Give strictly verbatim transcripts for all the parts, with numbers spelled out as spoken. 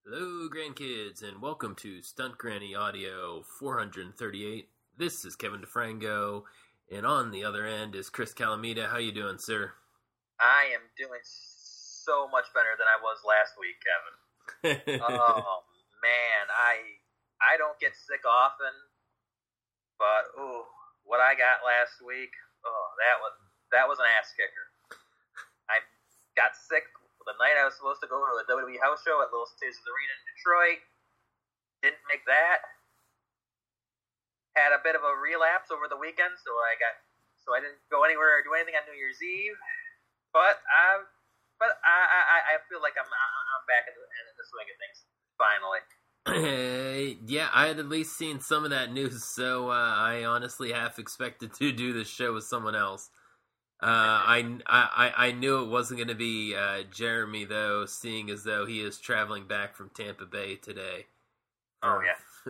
Hello, grandkids, and welcome to Stunt Granny Audio four thirty-eight. This is Kevin DeFrango, and on the other end is Chris Calamita. How you doing, sir? I am doing so much better than I was last week, Kevin. Oh man, I I don't get sick often, but ooh, what I got last week, oh that was that was an ass kicker. I got sick the night I was supposed to go to a W W E house show at Little Caesars Arena in Detroit. Didn't make that. Had a bit of a relapse over the weekend, so I got so I didn't go anywhere or do anything on New Year's Eve. But I, but I, I, I feel like I'm I'm back in the, in the swing of things finally. Yeah, I had at least seen some of that news, so uh, I honestly half expected to do this show with someone else. Uh, I, I, I knew it wasn't going to be uh, Jeremy, though, seeing as though he is traveling back from Tampa Bay today. Oh, yeah.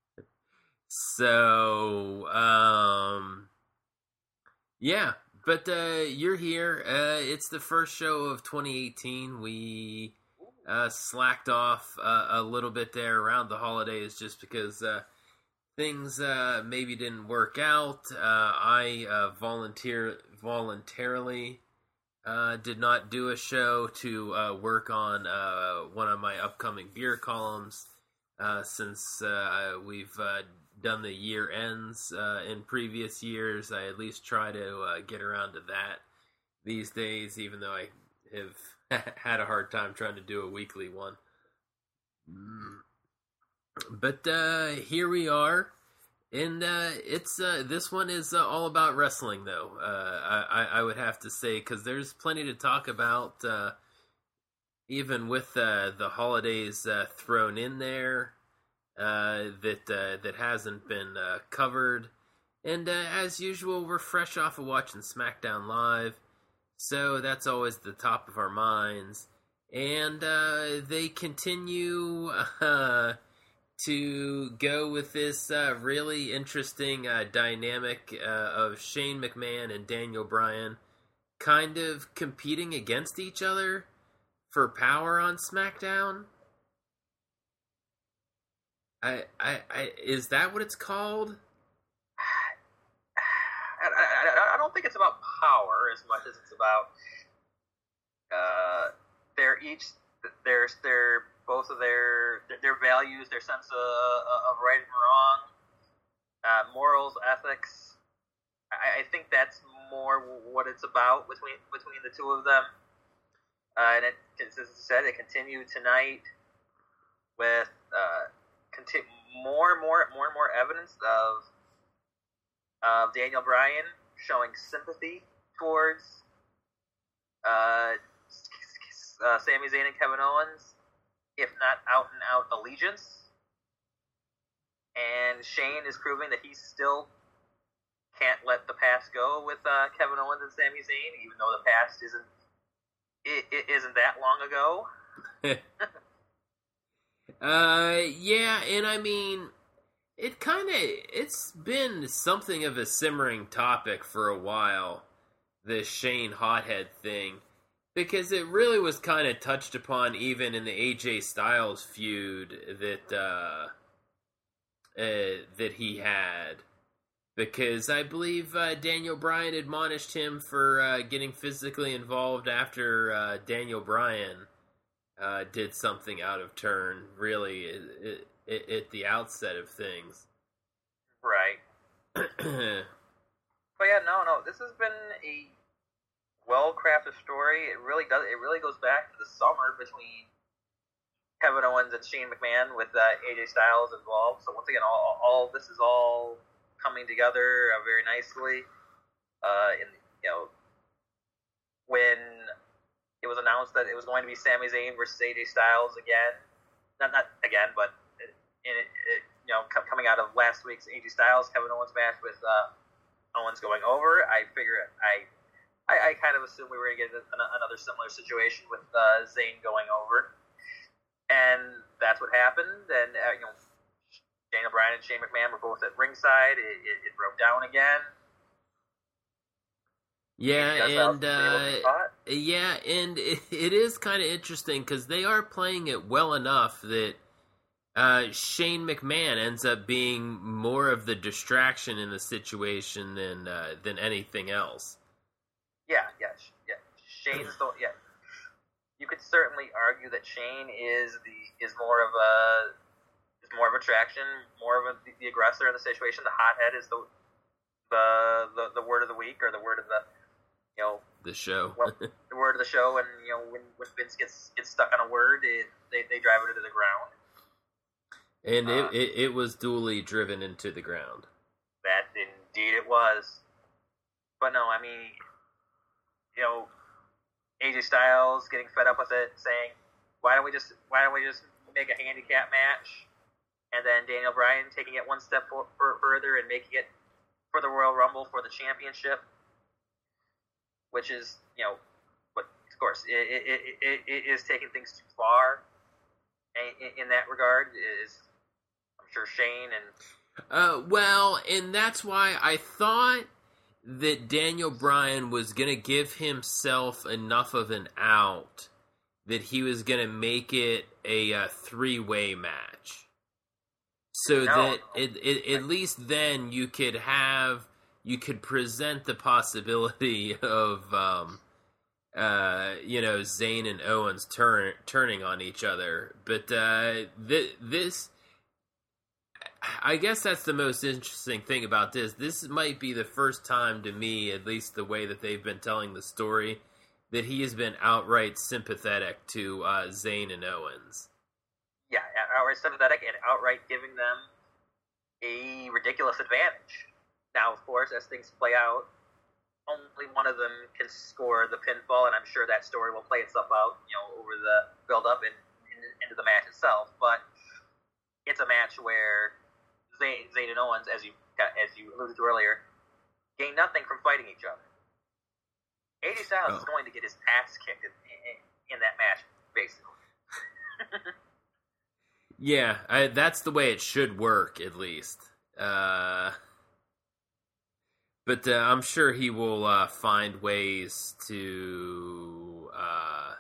so, um, yeah, but uh, you're here. Uh, it's the first show of twenty eighteen. We uh, slacked off uh, a little bit there around the holidays just because uh, things uh, maybe didn't work out. Uh, I uh, volunteer voluntarily uh, did not do a show to uh, work on uh, one of my upcoming beer columns uh, since uh, we've uh, done the year ends uh, in previous years. I at least try to uh, get around to that these days, even though I have had a hard time trying to do a weekly one. But uh, here we are. And uh, it's uh, this one is uh, all about wrestling, though. Uh, I, I would have to say, because there's plenty to talk about, uh, even with uh, the holidays uh, thrown in there, uh, that uh, that hasn't been uh, covered. And uh, as usual, we're fresh off of watching SmackDown Live, so that's always the top of our minds. And uh, they continue Uh, to go with this uh, really interesting uh, dynamic uh, of Shane McMahon and Daniel Bryan kind of competing against each other for power on SmackDown. I, I, I is that what it's called? I, I, I don't think it's about power as much as it's about uh, they're each there's their both of their their values, their sense of, of right and wrong, uh, morals, ethics. I, I think that's more what it's about between between the two of them. Uh, and it, as I said, it continued tonight with uh, conti- more and more more and more evidence of of Daniel Bryan showing sympathy towards uh, uh, Sami Zayn and Kevin Owens, if not out and out allegiance. And Shane is proving that he still can't let the past go with uh, Kevin Owens and Sami Zayn, even though the past isn't it, it isn't that long ago. uh, yeah, and I mean, it kind of it's been something of a simmering topic for a while, this Shane hothead thing. Because it really was kind of touched upon even in the A J Styles feud that uh, uh, that he had. Because I believe uh, Daniel Bryan admonished him for uh, getting physically involved after uh, Daniel Bryan uh, did something out of turn, really, at, at, at the outset of things. Right. But yeah, no, no, this has been a well-crafted story. It really does. It really goes back to the summer between Kevin Owens and Shane McMahon with uh, A J Styles involved. So once again, all, all this is all coming together uh, very nicely. Uh, in you know, when it was announced that it was going to be Sami Zayn versus A J Styles again, not not again, but in it, it, you know, c- coming out of last week's A J Styles Kevin Owens match with uh, Owens going over, I figure I. I, I kind of assumed we were going to get an, another similar situation with uh, Zayn going over, and that's what happened. And uh, you know, Daniel Bryan and Shane McMahon were both at ringside. It, it, it broke down again. Yeah, and uh, yeah, and it, it is kind of interesting because they are playing it well enough that uh, Shane McMahon ends up being more of the distraction in the situation than uh, than anything else. Yeah, yeah, yeah. Shane's the yeah. You could certainly argue that Shane is the is more of a is more of attraction, more of a, the, the aggressor in the situation. The hothead is the the, the the word of the week or the word of the you know the show. Well, the word of the show, and you know when, when Vince gets gets stuck on a word, it, they they drive it into the ground. And uh, it, it it was duly driven into the ground. That indeed it was. But no, I mean, you know, A J Styles getting fed up with it, saying, "Why don't we just why don't we just make a handicap match?" And then Daniel Bryan taking it one step for, for, further and making it for the Royal Rumble for the championship, which is, you know, but of course it it, it, it is taking things too far in, in that regard. Is I'm sure Shane and uh, well, and that's why I thought that Daniel Bryan was going to give himself enough of an out that he was going to make it a, a three-way match. So no. that it, it, at least then you could have, you could present the possibility of, um, uh, you know, Zayn and Owens turn, turning on each other. But uh, th- this... I guess that's the most interesting thing about this. This might be the first time to me, at least the way that they've been telling the story, that he has been outright sympathetic to uh, Zayn and Owens. Yeah, outright sympathetic and outright giving them a ridiculous advantage. Now, of course, as things play out, only one of them can score the pinfall, and I'm sure that story will play itself out, you know, over the build-up and, and into the match itself. But it's a match where Zayn, Zayn and Owens, as you as you alluded to earlier, gain nothing from fighting each other. A J Styles oh. is going to get his ass kicked in, in, in that match, basically. Yeah, I, that's the way it should work, at least. Uh, but uh, I'm sure he will uh, find ways to... Uh,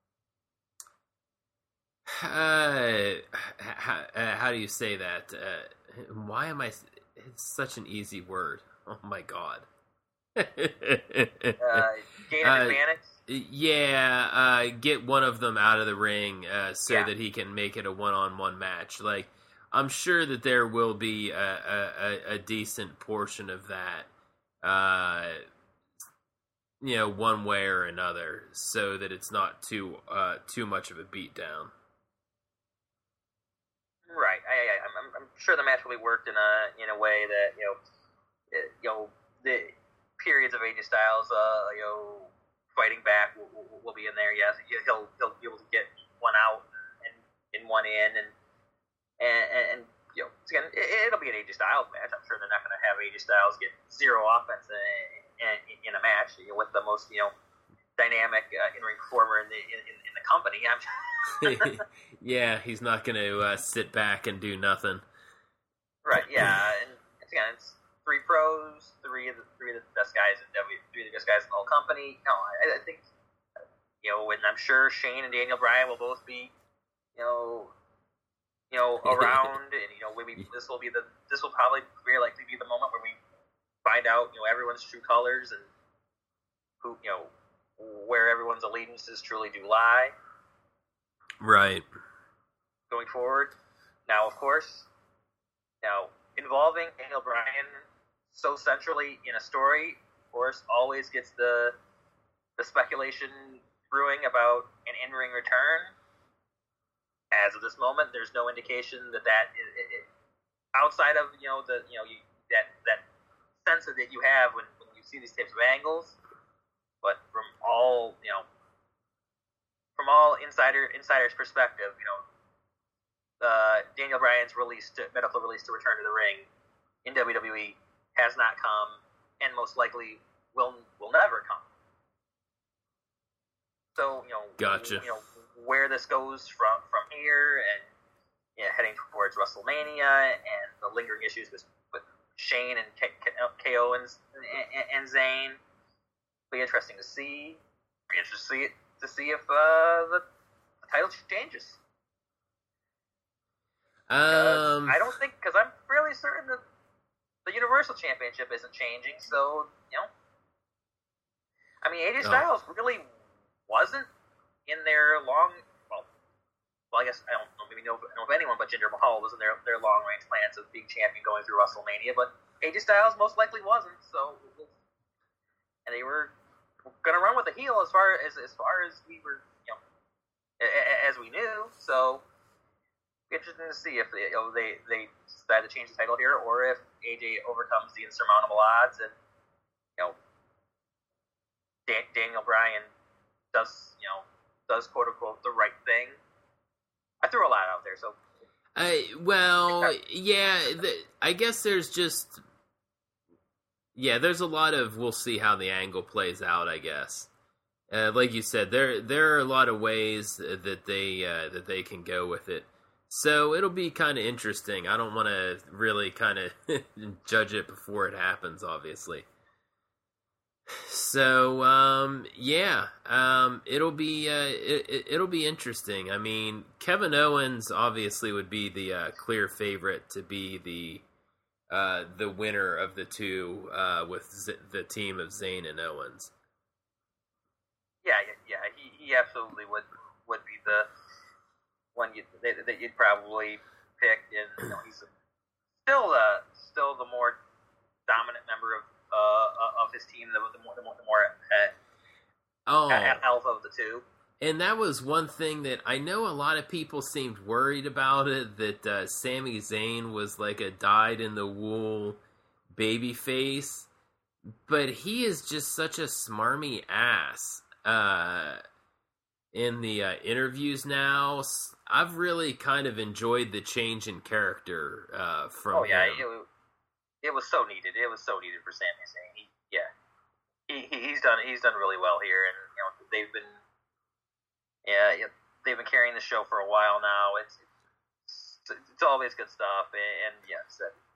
uh, how, uh, how do you say that? Uh, why am I... It's such an easy word. Oh, my God. uh, gain an advantage? Yeah, uh, get one of them out of the ring uh, so yeah. that he can make it a one-on-one match. Like, I'm sure that there will be a, a, a decent portion of that, uh, you know, one way or another, so that it's not too uh, too much of a beatdown. Right. I, I, I'm, I'm sure the match will be worked in a in a way that you know, it, you know, the periods of A J Styles, uh, you know. Fighting back will, will, will be in there. Yes, he'll he'll be able to get one out and in one in, and and, and you know, again, it, it'll be an A J Styles match. I'm sure they're not going to have A J Styles get zero offense in, in, in a match, you know, with the most you know dynamic uh, in ring performer in the in, in the company. I'm yeah, he's not going to uh, sit back and do nothing. Right. Yeah, and again, it's three pros, three of the three of the best guys in W, three of the best guys in the whole company. No, I, I think you know, and I'm sure Shane and Daniel Bryan will both be, you know, you know, around, and you know, maybe this will be the this will probably very likely be the moment where we find out, you know, everyone's true colors and who, you know, where everyone's allegiances truly do lie. Right. Going forward, now of course, now involving Daniel Bryan so centrally in a story, of course, always gets the the speculation brewing about an in-ring return. As of this moment, there's no indication that that is, it, it, outside of you know the you know you, that that sense that you have when, when you see these types of angles. But from all you know, from all insider insiders' perspective, you know, uh, Daniel Bryan's release to medical release to return to the ring in W W E has not come, and most likely will will never come. So you know, gotcha. You know where this goes from from here, and you know, heading towards WrestleMania, and the lingering issues with, with Shane and K, K, K Owens and, and, and Zayn. Be interesting to see. Be interesting to see it to see if uh, the, the title changes. Um, I don't think because I'm fairly certain that the Universal Championship isn't changing. So you know, I mean, A J Styles oh. really wasn't in their long. Well, well, I guess I don't know, maybe know, know if anyone but Jinder Mahal was in their their long range plans of being champion going through WrestleMania, but A J Styles most likely wasn't. So, and they were going to run with the heel as far as as far as we were, you know, as we knew. So. Interesting to see if they, you know, they they decide to change the title here, or if A J overcomes the insurmountable odds, and you know, Dan, Daniel Bryan does you know does quote unquote the right thing. I threw a lot out there, so. I well, yeah, the, I guess there's just yeah, there's a lot of we'll see how the angle plays out. I guess, uh, like you said, there there are a lot of ways that they uh, that they can go with it. So it'll be kind of interesting. I don't want to really kind of judge it before it happens, obviously. So um, yeah, um, it'll be uh, it, it'll be interesting. I mean, Kevin Owens obviously would be the uh, clear favorite to be the uh, the winner of the two uh, with Z- the team of Zayn and Owens. Yeah, yeah, he he absolutely would would be the. One you, that, that you'd probably pick, and you know, he's still uh, still the more dominant member of uh, of his team, the, the more the more, the more uh, oh. alpha of the two. And that was one thing that I know a lot of people seemed worried about it, that uh, Sami Zayn was like a dyed-in-the-wool babyface, but he is just such a smarmy ass. Uh, in the uh, interviews now, I've really kind of enjoyed the change in character uh, from oh, yeah, him. It, it was so needed. It was so needed for Sami Zayn. He, yeah, he, he's done he's done really well here, and you know they've been yeah they've been carrying the show for a while now. It's it's, it's always good stuff, and, and yes,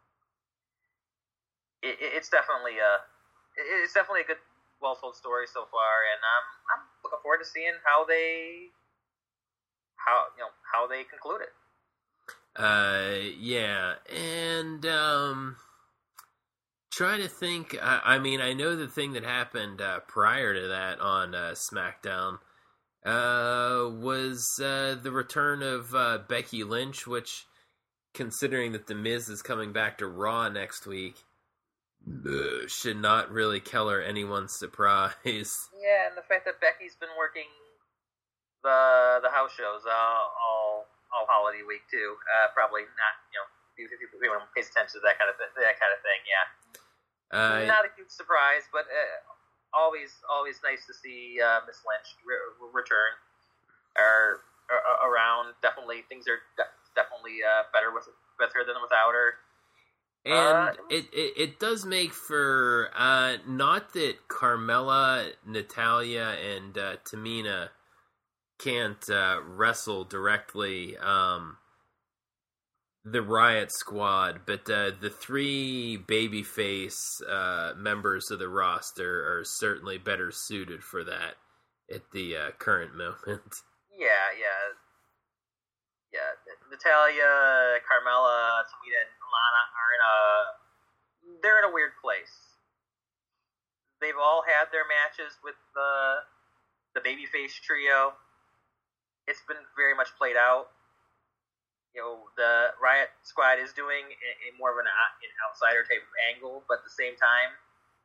it, it, it's definitely a it's definitely a good, well told story so far, and um, I'm looking forward to seeing how they how you know how they conclude it. Uh, yeah, and um, trying to think. I, I mean, I know the thing that happened uh, prior to that on uh, SmackDown uh, was uh, the return of uh, Becky Lynch, which, considering that The Miz is coming back to Raw next week, uh, should not really color anyone's surprise. Yeah, and the fact that Becky's been working the the house shows uh, all all holiday week too. Uh, probably not, you know, if anyone pays attention to that kind of th- that kind of thing. Yeah, uh, not a huge surprise, but uh, always always nice to see uh, Miss Lynch re- return or, or around. Definitely things are de- definitely uh, better with better than without her. And uh, it, it it does make for uh, not that Carmella, Natalya, and uh, Tamina can't uh, wrestle directly um, the Riot Squad, but uh, the three babyface uh, members of the roster are certainly better suited for that at the uh, current moment. Yeah, yeah, yeah. Natalya, Carmella, Tamina, and Lana are in a they're in a weird place. They've all had their matches with the the babyface trio. It's been very much played out. You know, the Riot Squad is doing a, a more of an, an outsider type of angle, but at the same time,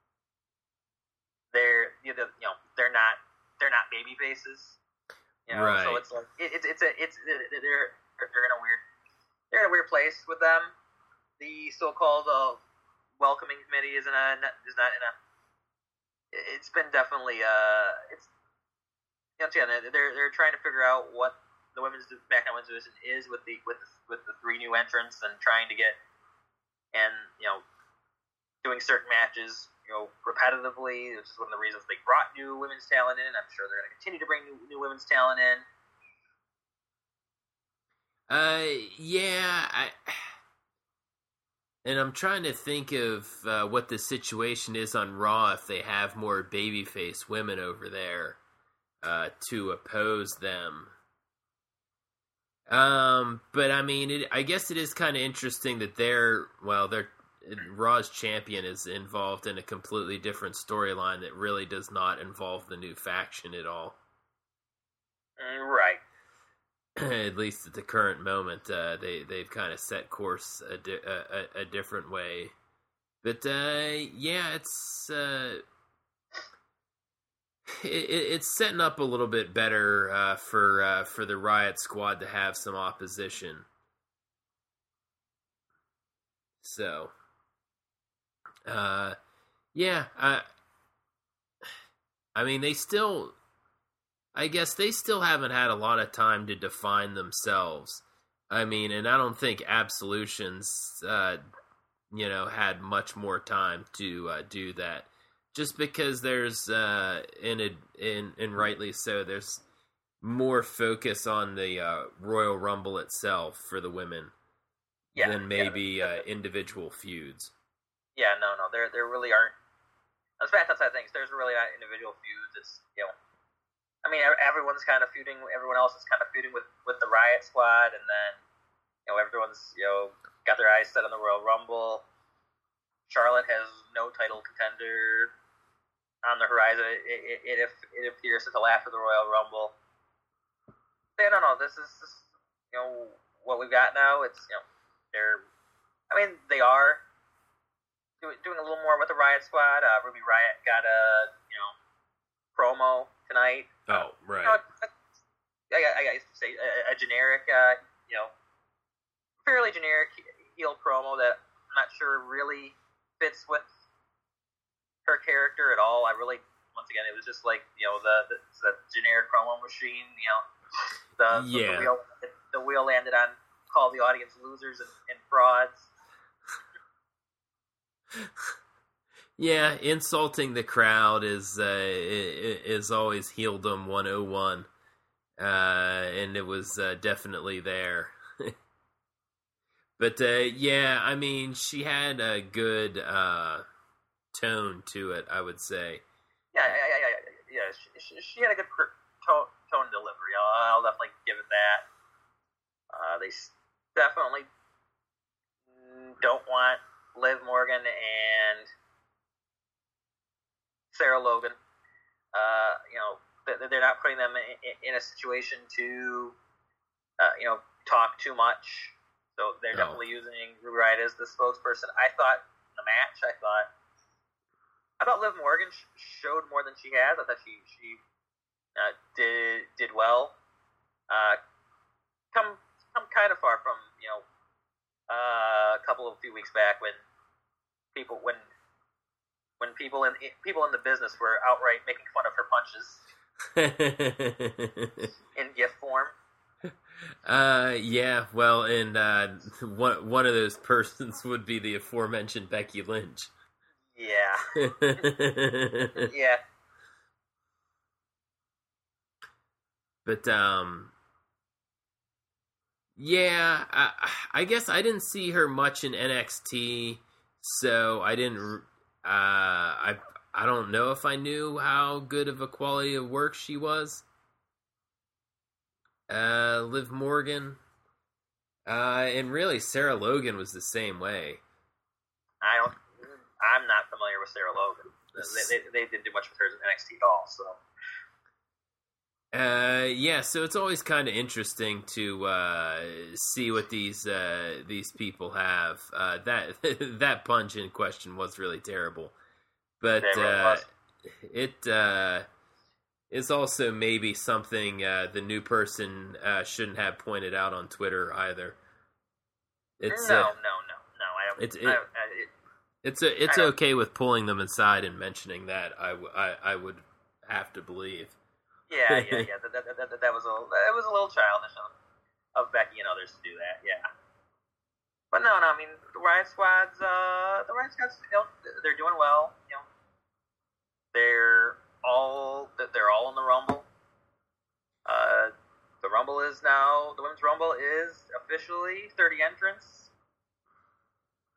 they're you know they're not they're not baby faces. You know, right. So it's like it, it's it's a it's they're they're in a weird they're in a weird place with them. The so-called uh, welcoming committee isn't a is not in a. It's been definitely uh it's. You know, they're they're trying to figure out what the women's SmackDown Women's division is with the with the, with the three new entrants, and trying to get and you know doing certain matches you know repetitively, which is one of the reasons they brought new women's talent in. I'm sure they're going to continue to bring new, new women's talent in. Uh, yeah, I and I'm trying to think of uh, what the situation is on Raw if they have more babyface women over there uh, to oppose them. Um, but I mean, it, I guess it is kind of interesting that they're well, they're Raw's champion is involved in a completely different storyline that really does not involve the new faction at all. Right. At least at the current moment, uh, they they've kind of set course a, di- a, a, a different way. But uh, yeah, it's uh, it, it's setting up a little bit better uh, for uh, for the Riot Squad to have some opposition. So, uh, yeah, I, I mean, they still, I guess they still haven't had a lot of time to define themselves. I mean, and I don't think Absolutions, uh, you know, had much more time to uh, do that. Just because there's, uh, in a, in and rightly so, there's more focus on the uh, Royal Rumble itself for the women yeah, than maybe yeah. uh, individual feuds. Yeah, no, no, there there really aren't. As fast as I think, there's really not individual feuds. It's you know, I mean, everyone's kind of feuding. Everyone else is kind of feuding with, with the Riot Squad, and then you know, everyone's you know got their eyes set on the Royal Rumble. Charlotte has no title contender on the horizon. It, it, it, it appears until after the Royal Rumble. Yeah, no, no, this is this, you know what we've got now. It's you know they're, I mean they are doing, doing a little more with the Riot Squad. Uh, Ruby Riot got a you know promo tonight. Oh, right. You know, I, I, I guess say a, a generic, uh, you know, fairly generic heel promo that I'm not sure really fits with her character at all. I really, once again, it was just like you know the the, the generic promo machine. You know, the yeah. the, wheel, the wheel landed on call the audience losers and, and frauds. Yeah, insulting the crowd is uh, is always heeldom one oh one, uh, and it was uh, definitely there. But uh, yeah, I mean, she had a good uh, tone to it, I would say. Yeah, yeah, yeah, yeah. yeah. She, she, she had a good tone, tone delivery. I'll, I'll definitely give it that. Uh, they definitely don't want Liv Morgan and Sarah Logan. Uh, you know, they're not putting them in, in a situation to, uh, you know, talk too much. So they're no. definitely using Ruby Riott as the spokesperson. I thought in the match, I thought, I thought Liv Morgan showed more than she has. I thought she she uh, did did well. Uh, come come kind of far from you know uh, a couple of few weeks back when people when when people in people in the business were outright making fun of her punches in GIF form. Uh, yeah, well, and uh, one one of those persons would be the aforementioned Becky Lynch. Yeah. yeah. But um, yeah, I, I guess I didn't see her much in N X T, so I didn't. Uh, I I don't know if I knew how good of a quality of work she was. Uh, Liv Morgan, uh, and really Sarah Logan was the same way. I don't. I'm not familiar with Sarah Logan. They, they, they didn't do much with her in N X T at all. So. Uh, yeah. So it's always kind of interesting to uh, see what these uh, these people have. Uh, that that punch in question was really terrible, but it, really uh, it uh, is also maybe something uh, the new person uh, shouldn't have pointed out on Twitter either. It's no, uh, no, no, no. I don't. It's it, I, I, it, it's a, it's okay with pulling them aside and mentioning that. I, w- I, I would have to believe. Yeah, yeah, yeah. that, that, that, that, that was a that was a little childish of, of Becky and others to do that. Yeah. But no, no. I mean, the Riot Squad's uh, the Riot Squad's you know, they're doing well. You know, they're all they're all in the Rumble. Uh, the Rumble is now the Women's Rumble is officially thirty entrants.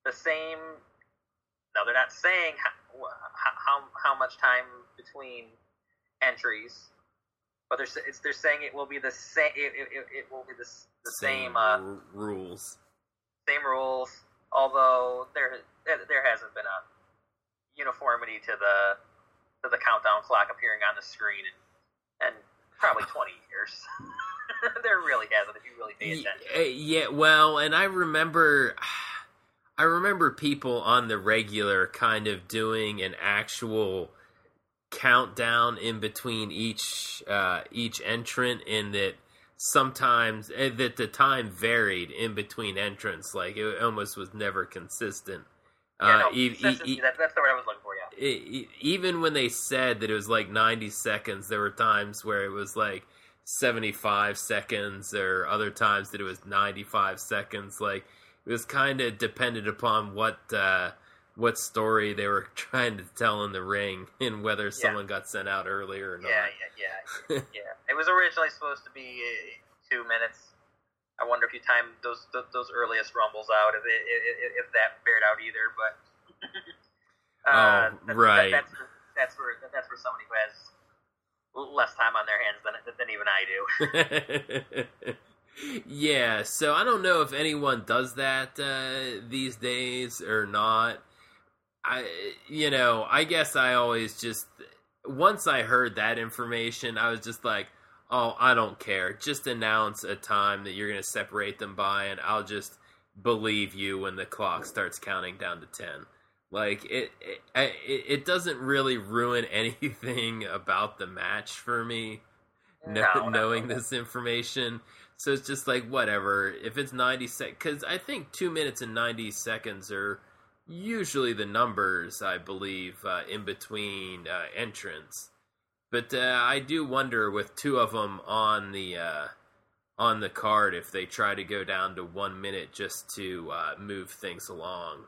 the same. No, they're not saying how how, how much time between entries, but they're it's, they're saying it will be the same. It, it, it will be the the same, same uh, r- rules. Same rules. Although there there hasn't been a uniformity to the to the countdown clock appearing on the screen in, in probably twenty years. There really hasn't, if you really pay attention. Yeah, well, and I remember, I remember people on the regular kind of doing an actual countdown in between each uh, each entrant, in that sometimes uh, that the time varied in between entrants, like it almost was never consistent. Yeah, no, uh, e- e- that, that's the word I was looking for. Yeah. E- even when they said that it was like ninety seconds, there were times where it was like seventy-five seconds, or other times that it was ninety-five seconds. Like, it was kind of dependent upon what uh, what story they were trying to tell in the ring, and whether yeah. someone got sent out earlier or not. Yeah, yeah, yeah, yeah. It was originally supposed to be two minutes. I wonder if you timed those those earliest rumbles out, if it, if, if that fared out either. But uh, oh, that's, right, that, that's that's for that's for somebody who has less time on their hands than than even I do. Yeah, so I don't know if anyone does that uh, these days or not. I, you know, I guess I always just, once I heard that information, I was just like, oh, I don't care. Just announce a time that you're going to separate them by, and I'll just believe you when the clock starts counting down to ten. Like, it, it, it doesn't really ruin anything about the match for me, no, no, knowing no, no. this information. So it's just like, whatever. If it's ninety seconds, because I think two minutes and ninety seconds are usually the numbers, I believe, uh, in between uh, entrants. But uh, I do wonder, with two of them on the uh, on the card, if they try to go down to one minute just to uh, move things along.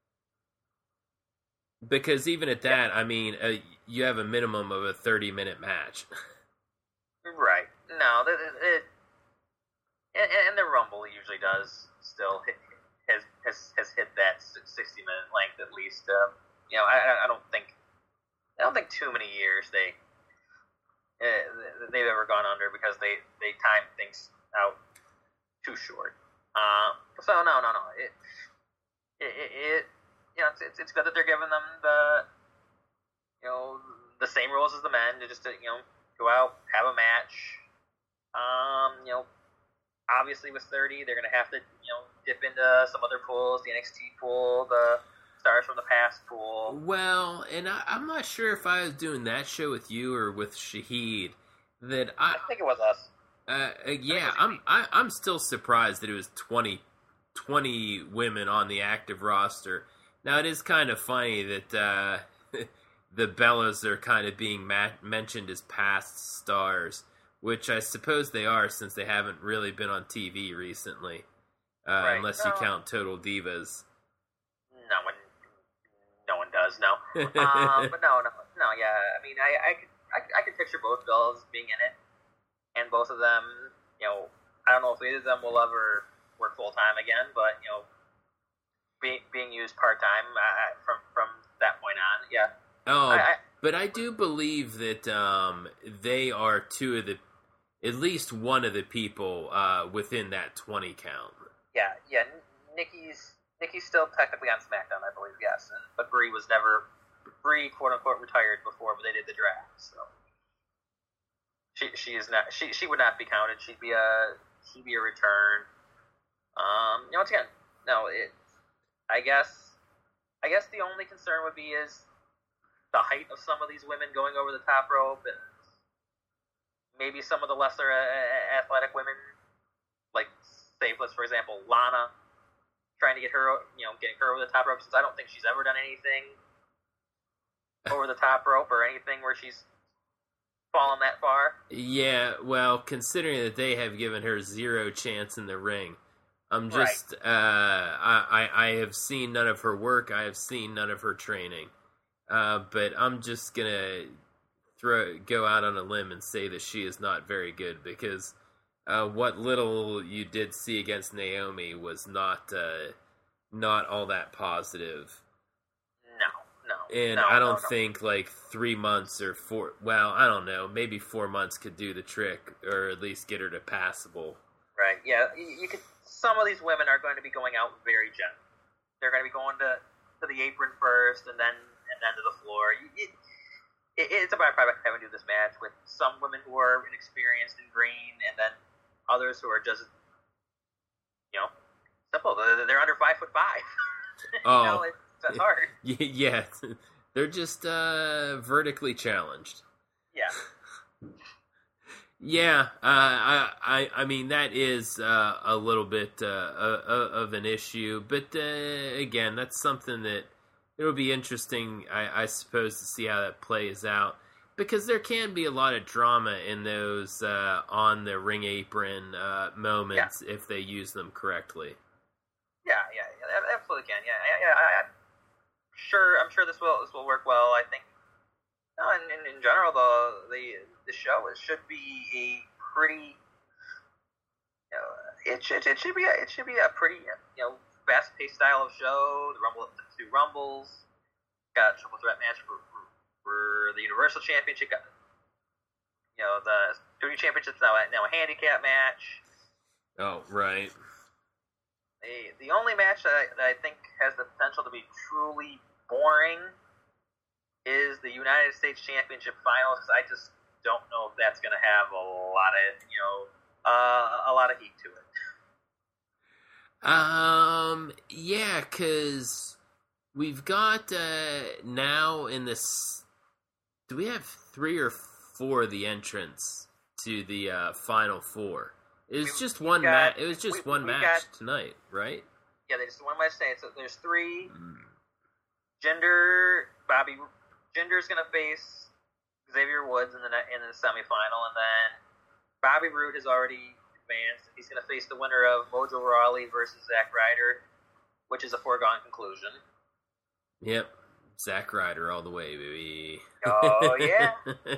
Because even at that, I mean, uh, you have a minimum of a thirty-minute match. Right. No, it, it, it, and the Rumble usually does still hit, has, has has hit that sixty-minute length at least. Um, you know, I, I don't think I don't think too many years they uh, they've ever gone under because they they time things out too short. Uh, so no, no, no. It it. it, it You know, it's, it's good that they're giving them the, you know, the same rules as the men to just to, you know, go out, have a match. Um, you know, obviously with thirty, they're gonna have to, you know, dip into some other pools, the N X T pool, the Stars from the Past pool. Well, and I, I'm not sure if I was doing that show with you or with Shahid. That I, I think it was us. Uh, uh yeah, I'm I, I'm still surprised that it was twenty, twenty women on the active roster. Now, it is kind of funny that uh, the Bellas are kind of being ma- mentioned as past stars, which I suppose they are, since they haven't really been on T V recently, uh, right. unless no. you count Total Divas. No one, no one does. No, um, but no, no, no. Yeah, I mean, I, I could, I, I could picture both Bellas being in it, and both of them. You know, I don't know if either of them will ever work full time again, but you know. Being, being used part-time uh, from from that point on, yeah. Oh, I, I, but I do believe that um, they are two of the, at least one of the people uh, within that twenty count. Yeah, yeah. Nikki's Nikki's still technically on SmackDown, I believe, yes. And, but Brie was never, Brie quote-unquote retired before they did the draft, so. She she is not, she she would not be counted. She'd be a, she'd be a return. Um, you know, once again, no, it, I guess, I guess the only concern would be is the height of some of these women going over the top rope, and maybe some of the lesser uh, athletic women, like, say, for example, Lana, trying to get her, you know, getting her over the top rope, since I don't think she's ever done anything over the top rope or anything where she's fallen that far. Yeah, well, considering that they have given her zero chance in the ring. I'm just, right. uh, I, I have seen none of her work. I have seen none of her training. Uh, but I'm just going to throw go out on a limb and say that she is not very good, because uh, what little you did see against Naomi was not uh, not all that positive. No, no. And no, I don't no, no. think like three months or four, well, I don't know, maybe four months could do the trick, or at least get her to passable. Right, yeah. You, you could. Some of these women are going to be going out very gentle. They're going to be going to, to the apron first, and then and then to the floor. It, it, it's about probably having to do this match with some women who are inexperienced and green, and then others who are just, you know, simple. They're, they're under five foot five. Oh, you know, it's, that's hard. Yeah, they're just uh, vertically challenged. Yeah. Yeah, uh, I, I, I mean that is uh, a little bit uh, uh, of an issue, but uh, again, that's something that it'll be interesting, I, I suppose, to see how that plays out, because there can be a lot of drama in those uh, on the ring apron uh, moments yeah. if they use them correctly. Yeah, yeah, yeah, absolutely can. Yeah, yeah, yeah. I, I'm sure, I'm sure this will this will work well. I think. No, in, in, in general, the the the show it should be a pretty, you know, it should it should be a, it should be a pretty you know fast paced style of show. The rumble, the two rumbles, got a triple threat match for, for for the Universal Championship. Got you know the Junior Championship's now now a handicap match. Oh right. The the only match that I, that I think has the potential to be truly boring is the United States Championship Finals, because I just don't know if that's going to have a lot of, you know, uh, a lot of heat to it. Um, yeah, because we've got uh, now in this, do we have three or four of the entrants to the uh, Final Four? It was we, just one match. It was just we, one we match got, tonight, right? Yeah, there's one match today. So there's three. Mm. Jinder, Bobby. Jinder's gonna face Xavier Woods in the in the semifinal, and then Bobby Roode has already advanced. He's gonna face the winner of Mojo Rawley versus Zack Ryder, which is a foregone conclusion. Yep, Zack Ryder all the way, baby. Oh yeah.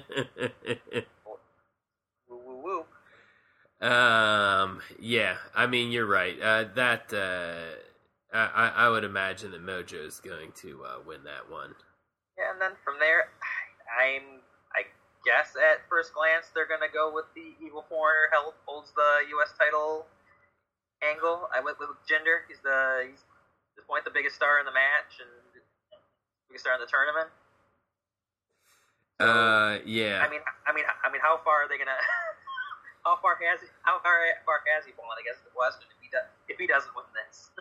Woo woo woo. Um. Yeah. I mean, you're right. Uh, that. Uh, I I would imagine that Mojo's going to uh, win that one. Yeah, and then from there, I'm, I guess at first glance, they're going to go with the Evil Foreigner held, holds the U S title angle. I went with Jinder. He's the, he's at this point the biggest star in the match and biggest star in the tournament. So, uh, yeah. I mean, I mean, I mean, how far are they going to, how far has he, how far, far has he fallen, I guess, the question, if he, does, if he doesn't win this.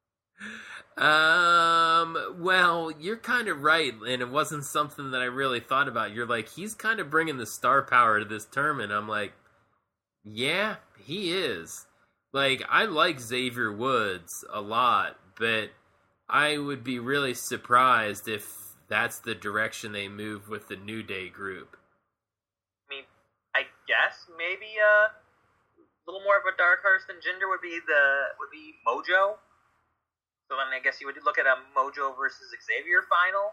Um, well, you're kind of right, and it wasn't something that I really thought about. You're like, he's kind of bringing the star power to this tournament. I'm like, yeah, he is. Like, I like Xavier Woods a lot, but I would be really surprised if that's the direction they move with the New Day group. I mean, I guess maybe uh, a little more of a dark horse than Jinder would be the would be Mojo. So then I guess you would look at a Mojo versus Xavier final.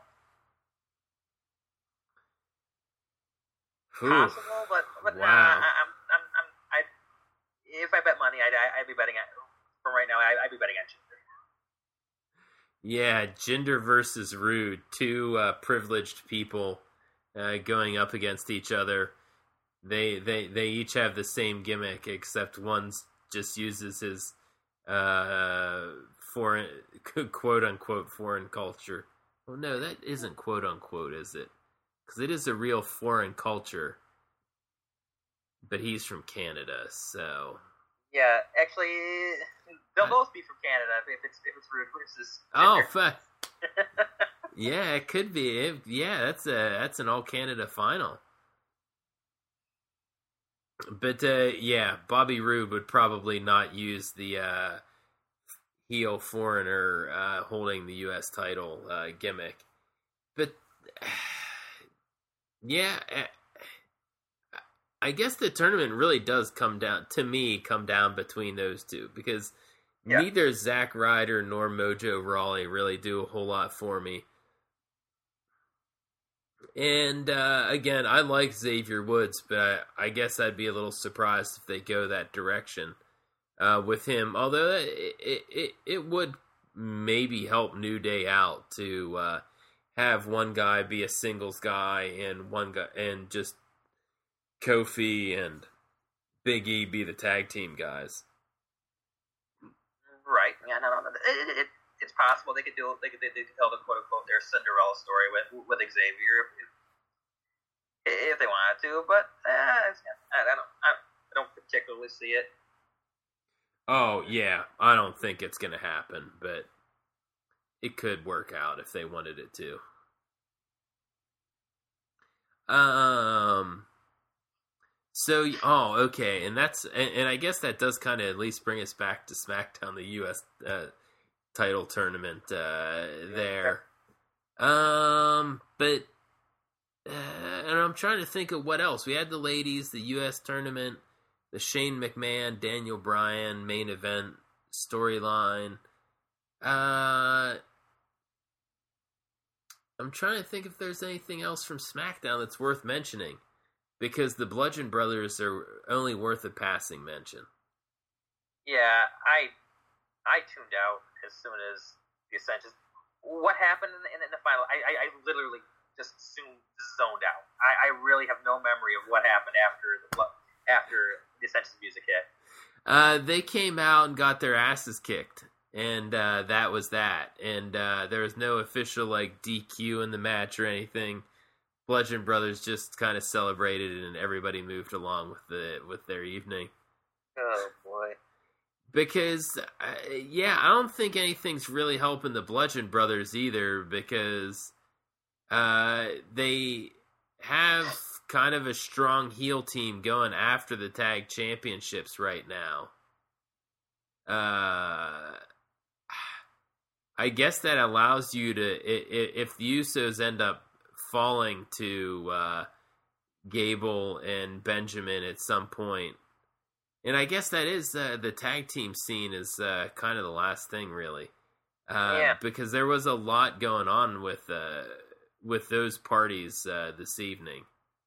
Ooh. Possible, but but wow. nah, I, I'm I'm I'm I if I bet money, I'd I'd be betting on, from right now. I, I'd be betting on Jinder. Yeah, Jinder versus Roode, two uh, privileged people uh, going up against each other. They they they each have the same gimmick, except one just uses his uh, foreign quote unquote foreign culture. Well, no, that isn't quote unquote, is it? Because it is a real foreign culture. But he's from Canada, so. Yeah, actually, they'll both be from Canada if it's if it's Roode versus. Oh, fuck. Yeah, it could be. It, yeah, that's a that's an all Canada final. But uh, yeah, Bobby Roode would probably not use the uh, heel foreigner uh, holding the U S title uh, gimmick. But yeah, I guess the tournament really does come down, to me, come down between those two, because yeah. neither Zack Ryder nor Mojo Rawley really do a whole lot for me. And, uh, again, I like Xavier Woods, but I, I guess I'd be a little surprised if they go that direction uh, with him. Although it, it, it, it would maybe help New Day out to uh, have one guy be a singles guy and one guy and just Kofi and Big E be the tag team guys. Right. Yeah. No. No. no. It, it, it's possible they could do. They could. They, they could tell the quote unquote their Cinderella story with with Xavier if, if they wanted to. But uh, I, I don't. I, I don't particularly see it. Oh, yeah. I don't think it's going to happen, but it could work out if they wanted it to. Um. So, oh, okay. And that's, and, and I guess that does kind of at least bring us back to SmackDown, the U S uh, title tournament uh, there. Um, but, uh, and I'm trying to think of what else. We had the ladies, the U S tournament, the Shane McMahon, Daniel Bryan main event storyline. Uh, I'm trying to think if there's anything else from SmackDown that's worth mentioning, because the Bludgeon Brothers are only worth a passing mention. Yeah, I I tuned out as soon as the Ascension. What happened in the, in the final? I, I I literally just soon zoned out. I, I really have no memory of what happened after the after the Ascension's music hit. Uh, they came out and got their asses kicked, and uh, that was that. And uh, there was no official like D Q in the match or anything. Bludgeon Brothers just kind of celebrated it, and everybody moved along with the with their evening. Oh boy! Because uh, yeah, I don't think anything's really helping the Bludgeon Brothers either, because uh, they have kind of a strong heel team going after the tag championships right now. Uh, I guess that allows you to, if the Usos end up falling to uh, Gable and Benjamin at some point, and I guess that is uh, the tag team scene is uh, kind of the last thing, really, uh, yeah. because there was a lot going on with uh, with those parties uh, this evening.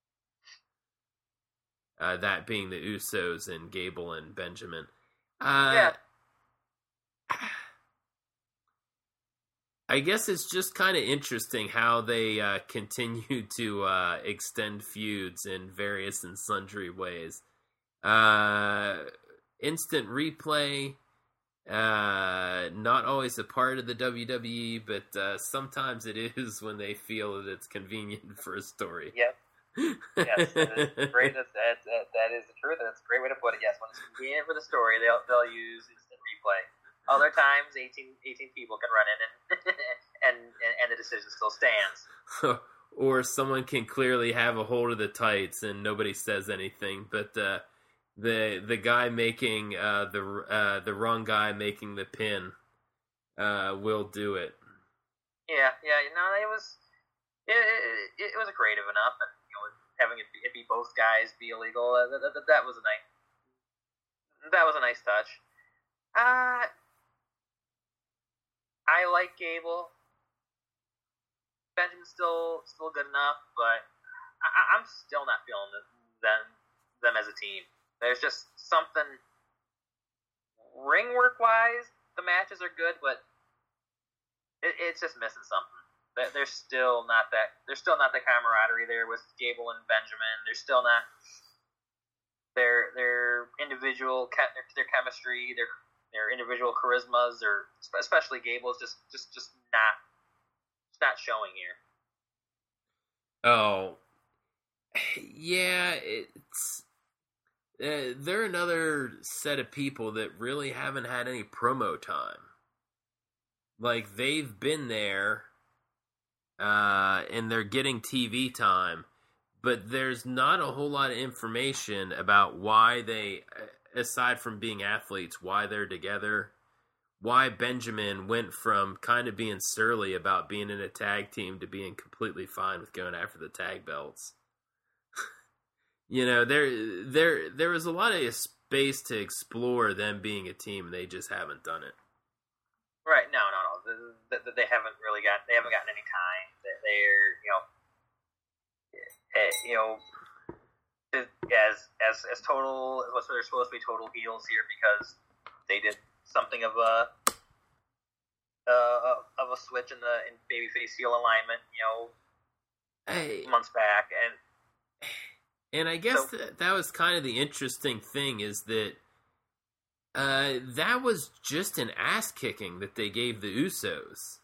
Uh, that being the Usos and Gable and Benjamin. Uh, yeah. I guess it's just kind of interesting how they uh, continue to uh, extend feuds in various and sundry ways. Uh, instant replay, uh, not always a part of the W W E, but uh, sometimes it is when they feel that it's convenient for a story. Yep. Yes, that is great. That, that, that, that is the truth. That's a great way to put it. Yes, when it's convenient for the story, they'll they'll use instant replay. Other times, eighteen, eighteen people can run in, and and, and and the decision still stands. Or someone can clearly have a hold of the tights, and nobody says anything, but uh, the the guy making uh, the uh, the wrong guy making the pin uh, will do it. Yeah, yeah. You know, it was it, it, it was creative enough, and you know, having it be, it be both guys be illegal, uh, that, that, that was a nice that was a nice touch. Uh, I like Gable. Benjamin's still still good enough, but I, I'm still not feeling them them as a team. There's just something ring work wise. The matches are good, but it, it's just missing something. There's still not that. There's still not the camaraderie there with Gable and Benjamin. There's still not their their individual their, their chemistry, their their individual charismas, or especially Gable is just just just not it's not showing here. Oh, yeah, it's uh, they're another set of people that really haven't had any promo time. Like, they've been there, uh, and they're getting T V time, but there's not a whole lot of information about why they, aside from being athletes, why they're together, why Benjamin went from kind of being surly about being in a tag team to being completely fine with going after the tag belts. You know, there there there was a lot of space to explore them being a team, and they just haven't done it. Right? No, no, no. They, they haven't really got. They haven't gotten any time. They're, you know, you know, as as as total. What's they're supposed to be total heels here because they did something of a uh, of a switch in the in babyface heel alignment, you know, I, months back, and and I guess so, that that was kind of the interesting thing is that uh, that was just an ass kicking that they gave the Usos.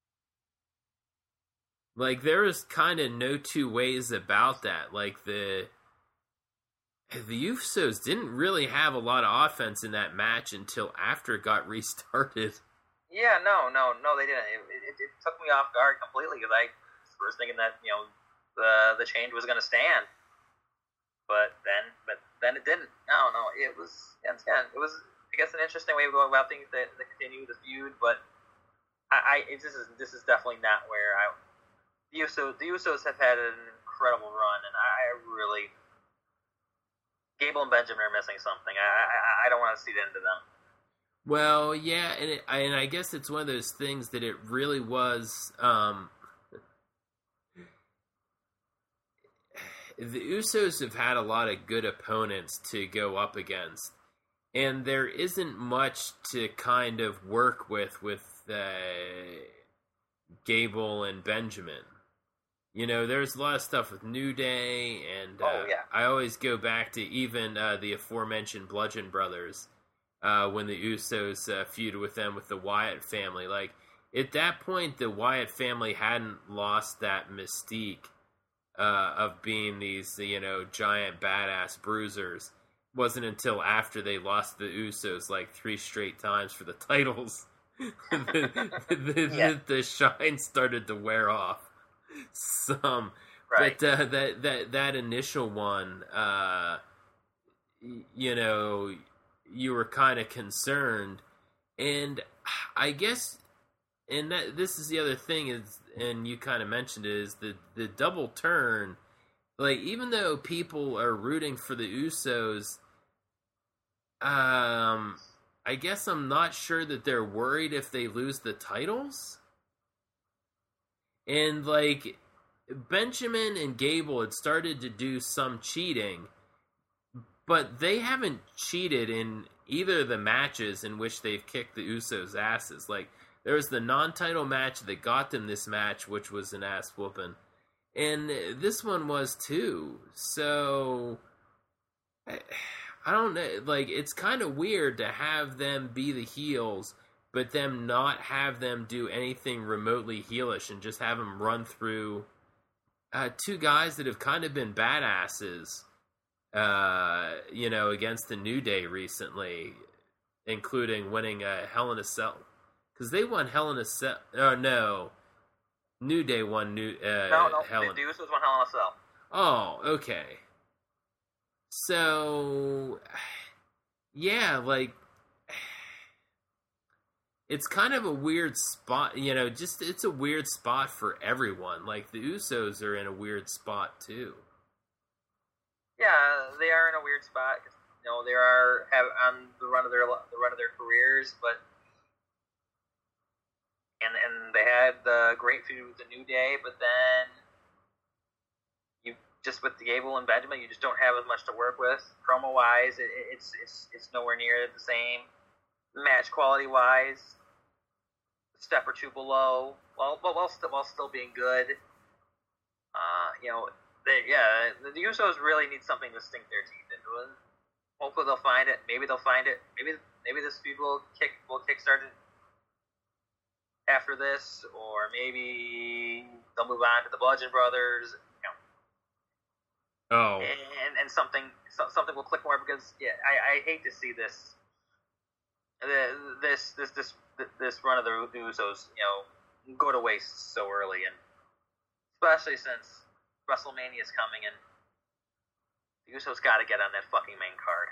Like there was kind of no two ways about that. Like the the Usos didn't really have a lot of offense in that match until after it got restarted. Yeah, no, no, no, they didn't. It, it, it took me off guard completely because I was thinking that you know the the change was going to stand, but then but then it didn't. No, no, it was yeah, it was I guess an interesting way of going about things to, to continue the feud, but I, I it, this is this is definitely not where I the Usos the Usos have had an incredible run, and I really Gable and Benjamin are missing something. I I, I don't want to see the end of them. Well, yeah, and it, and I guess it's one of those things that it really was. Um, the Usos have had a lot of good opponents to go up against, and there isn't much to kind of work with with uh, Gable and Benjamin. You know, there's a lot of stuff with New Day, and uh, oh, yeah. I always go back to even uh, the aforementioned Bludgeon Brothers. Uh, when the Usos uh, feuded with them with the Wyatt family. Like, at that point, the Wyatt family hadn't lost that mystique uh, of being these, you know, giant badass bruisers. It wasn't until after they lost the Usos, like, three straight times for the titles that the, yeah. the, the shine started to wear off some. Right. But uh, that, that, that initial one, uh, you know... you were kind of concerned, and I guess, and that this is the other thing is, and you kind of mentioned it, is the the double turn. Like, even though people are rooting for the Usos, um, I guess I'm not sure that they're worried if they lose the titles. And like Benjamin and Gable had started to do some cheating. But they haven't cheated in either of the matches in which they've kicked the Usos' asses. Like, there was the non-title match that got them this match, which was an ass whooping. And this one was too. So, I, I don't know. Like, it's kind of weird to have them be the heels, but them not have them do anything remotely heelish and just have them run through uh, two guys that have kind of been badasses. Uh, you know, against the New Day recently, including winning a Hell in a Cell. Because they won Hell in a Cell. Oh, no. New Day won New uh, No, no, Hell in... the Usos won Hell in a Cell. Oh, okay. So, yeah, like, it's kind of a weird spot, you know, just, it's a weird spot for everyone. Like, the Usos are in a weird spot, too. Yeah, they are in a weird spot. You know, they are have on the run of their the run of their careers, but and and they had the great feud with the New Day, but then you just with the Gable and Benjamin, you just don't have as much to work with. Promo wise, it, it's it's it's nowhere near the same. Match quality wise, a step or two below. While while while still, while still being good, uh, you know. They, yeah, the Usos really need something to sink their teeth into. Hopefully they'll find it. Maybe they'll find it. Maybe maybe this feud will kick will kickstart it after this, or maybe they'll move on to the Bludgeon Brothers. You know. Oh, and and something something will click more because yeah, I, I hate to see this this this this this run of the Usos you know go to waste so early, and especially since WrestleMania is coming, and the Usos got to get on that fucking main card.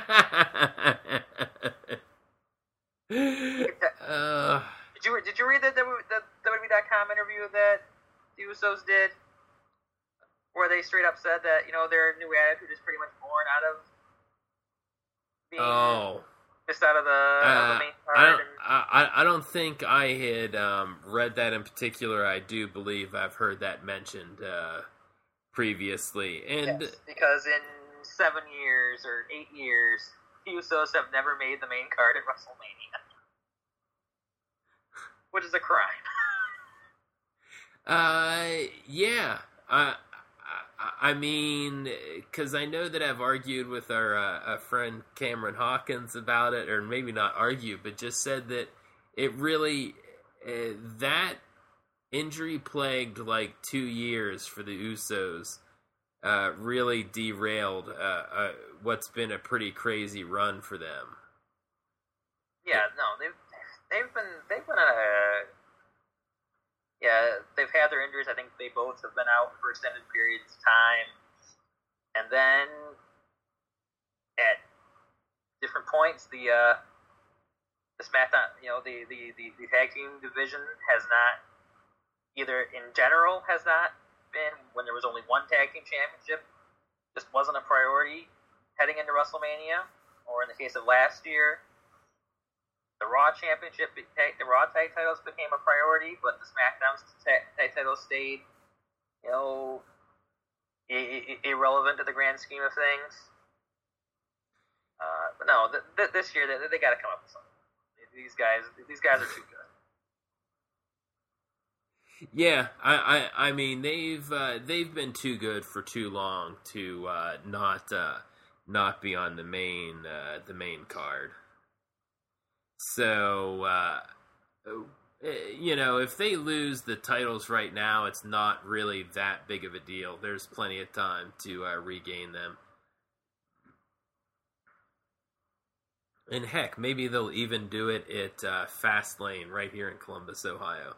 uh, did you did you read the, the, the W W E dot com interview that the Usos did, where they straight up said that you know their new attitude is pretty much born out of being oh. just out of the, uh, of the main card? I don't, and, I, I don't think I had um, read that in particular. I do believe I've heard that mentioned uh, previously, and yes, because in seven years or eight years, the Usos have never made the main card at WrestleMania. which is a crime. uh, yeah. Uh, I, I mean, because I know that I've argued with our uh, a friend Cameron Hawkins about it, or maybe not argued, but just said that it really uh, that injury plagued like two years for the Usos. Uh, really derailed uh, uh, what's been a pretty crazy run for them. Yeah, no, they've they've been they've been a yeah they've had their injuries. I think they both have been out for extended periods of time, and then at different points, the uh, the SmackDown, you know, the, the, the, the tag team division has not either in general has not been, when there was only one tag team championship, just wasn't a priority heading into WrestleMania, or in the case of last year, the Raw championship, the Raw tag titles became a priority, but the SmackDown tag, tag titles stayed, you know, I- I- irrelevant to the grand scheme of things. Uh, but no, th- th- this year they, they got to come up with something. These guys, these guys are too good. Yeah, I, I, I mean they've uh, they've been too good for too long to uh, not uh, not be on the main uh, the main card. So uh, you know, if they lose the titles right now, it's not really that big of a deal. There's plenty of time to uh, regain them. And heck, maybe they'll even do it at uh, Fastlane right here in Columbus, Ohio.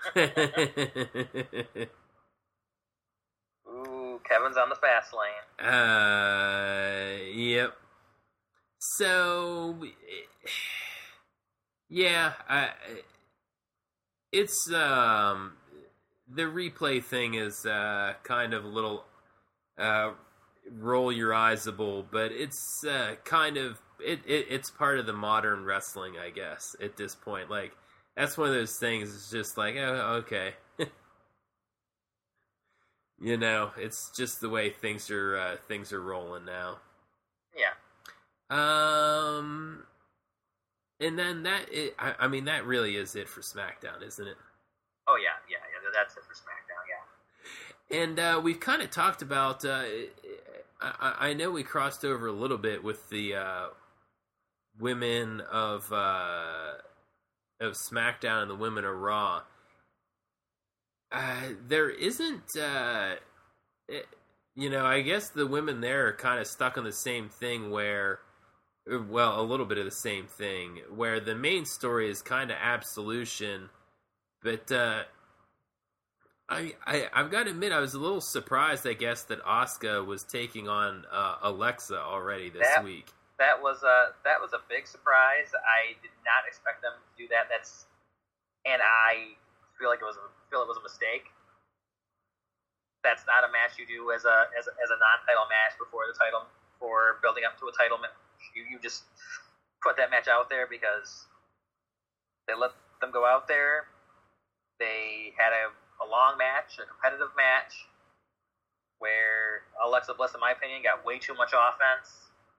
Ooh, Kevin's on the fast lane. Uh, yep. So, yeah, I, it's um, the replay thing is uh, kind of a little uh, roll your eyesable, but it's uh, kind of it, it. It's part of the modern wrestling, I guess. At this point, like. That's one of those things. It's just like, oh, okay. You know, it's just the way things are uh, things are rolling now. Yeah. Um, and then that, it, I, I mean, that really is it for SmackDown, isn't it? Oh yeah, yeah, yeah. That's it for SmackDown. Yeah. And uh, we've kind of talked about. Uh, I, I know we crossed over a little bit with the uh, women of. Uh, of SmackDown and the women of Raw. Uh, there isn't, uh, it, you know, I guess the women there are kind of stuck on the same thing where, well, a little bit of the same thing, where the main story is kind of Absolution, but uh, I, I, I've got to admit, I was a little surprised, I guess, that Asuka was taking on uh, Alexa already this that, week. That was a that was a big surprise. I did not expect them to do that. That's and I feel like it was a, feel it was a mistake. That's not a match you do as a as a, as a non-title match before the title for building up to a title match. You you just put that match out there because they let them go out there. They had a, a long match, a competitive match, where Alexa Bliss, in my opinion, got way too much offense.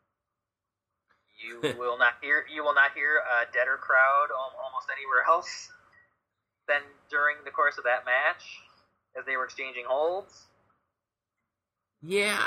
You will not hear you will not hear a deader crowd almost anywhere else than during the course of that match as they were exchanging holds. Yeah,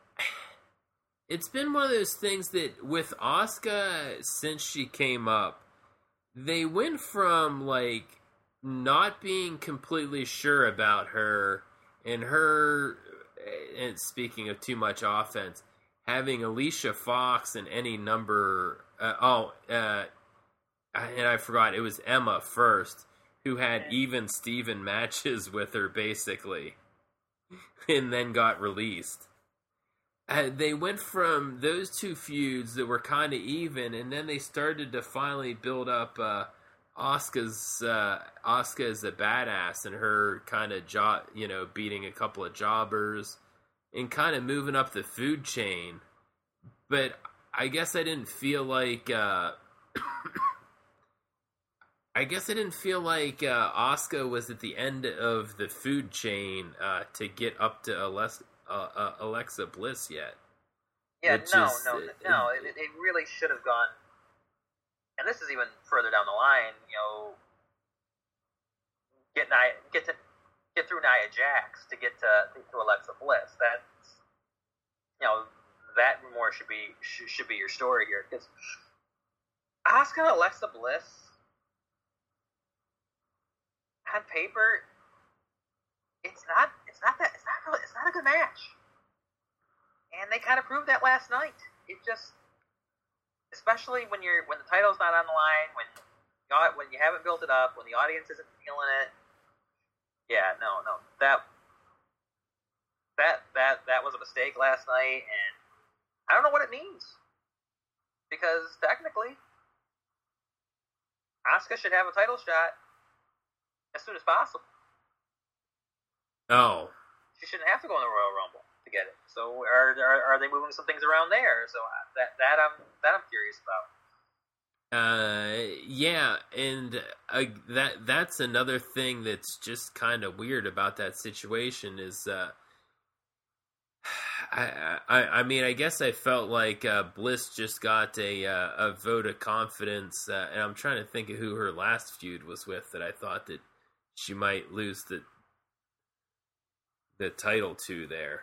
it's been one of those things that with Asuka, since she came up, they went from like not being completely sure about her and her, and speaking of too much offense, having Alicia Fox and any number, uh, oh, uh, and I forgot, it was Emma first, who had even Steven matches with her, basically, and then got released. Uh, they went from those two feuds that were kind of even, and then they started to finally build up uh, Asuka's, uh, Asuka as a badass, and her kind of, jo- you know, beating a couple of jobbers, and kind of moving up the food chain. But I guess I didn't feel like uh, I guess I didn't feel like uh, Asuka was at the end of the food chain uh, to get up to Alexa, uh, uh, Alexa Bliss yet. Yeah, no, is, no, uh, no. It, it really should have gone. And this is even further down the line. You know, get Nia, get to get through Nia Jax to get to to Alexa Bliss. That's you know that more should be should, should be your story here because Asuka Alexa Bliss on paper, it's not it's not that it's not it's not a good match, and they kind of proved that last night. It just, especially when you're when the title's not on the line, when when you haven't built it up, when the audience isn't feeling it. Yeah, no, no, that that that that was a mistake last night, and I don't know what it means because technically, Asuka should have a title shot as soon as possible. Oh, she shouldn't have to go in the Royal Rumble to get it. So, are are, are they moving some things around there? So that that I'm that I'm curious about. Uh, yeah, and uh, that that's another thing that's just kind of weird about that situation is, uh, I, I I mean, I guess I felt like uh, Bliss just got a uh, a vote of confidence, uh, and I'm trying to think of who her last feud was with that I thought that she might lose the the title to there.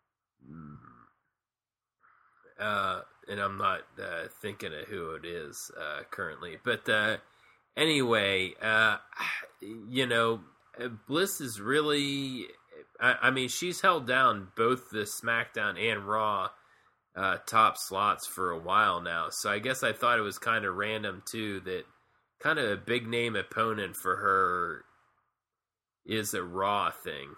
Uh, and I'm not uh, thinking of who it is uh, currently. But uh, anyway, uh, you know, Bliss is really... I, I mean, she's held down both the SmackDown and Raw uh, top slots for a while now. So I guess I thought it was kind of random, too, that kind of a big-name opponent for her is a Raw thing.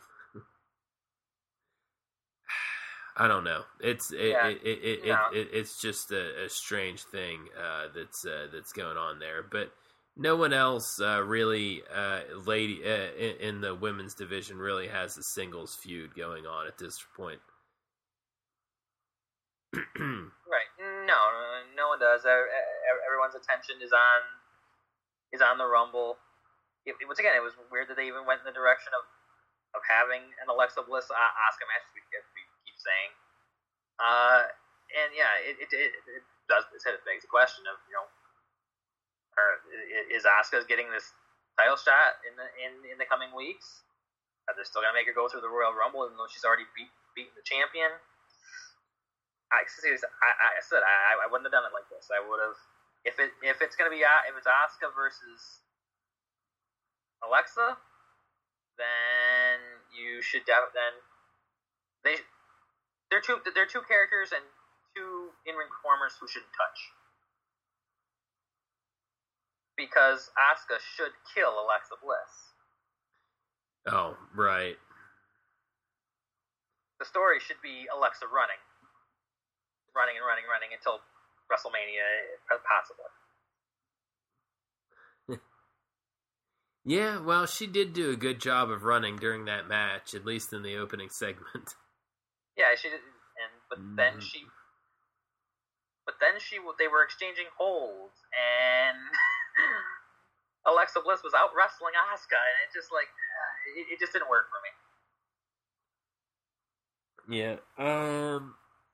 I don't know. It's it, yeah. it, it, it, no. it, it it's just a, a strange thing uh, that's uh, that's going on there. But no one else uh, really, uh, lady uh, in, in the women's division, really has a singles feud going on at this point. Right? No, no one does. Everyone's attention is on is on the Rumble. It, it, once again, it was weird that they even went in the direction of, of having an Alexa Bliss Asuka match. We, we keep saying, uh, and yeah, it it, it, it does. It begs the question of you know, are, is Asuka getting this title shot in the in, in the coming weeks? Are they still gonna make her go through the Royal Rumble even though she's already beat, beaten the champion? I, I, I said I, I wouldn't have done it like this. I would have if it if it's gonna be if it's Asuka versus Alexa, then you should def- then they they're two they're two characters and two in-ring performers who shouldn't touch because Asuka should kill Alexa Bliss. Oh, right. The story should be Alexa running. Running and running and running until WrestleMania, possibly. Yeah, well, she did do a good job of running during that match, at least in the opening segment. Yeah, she did, and but mm. then she, but then she, they were exchanging holds, and Alexa Bliss was out wrestling Asuka, and it just like, it, it just didn't work for me. Yeah. Um.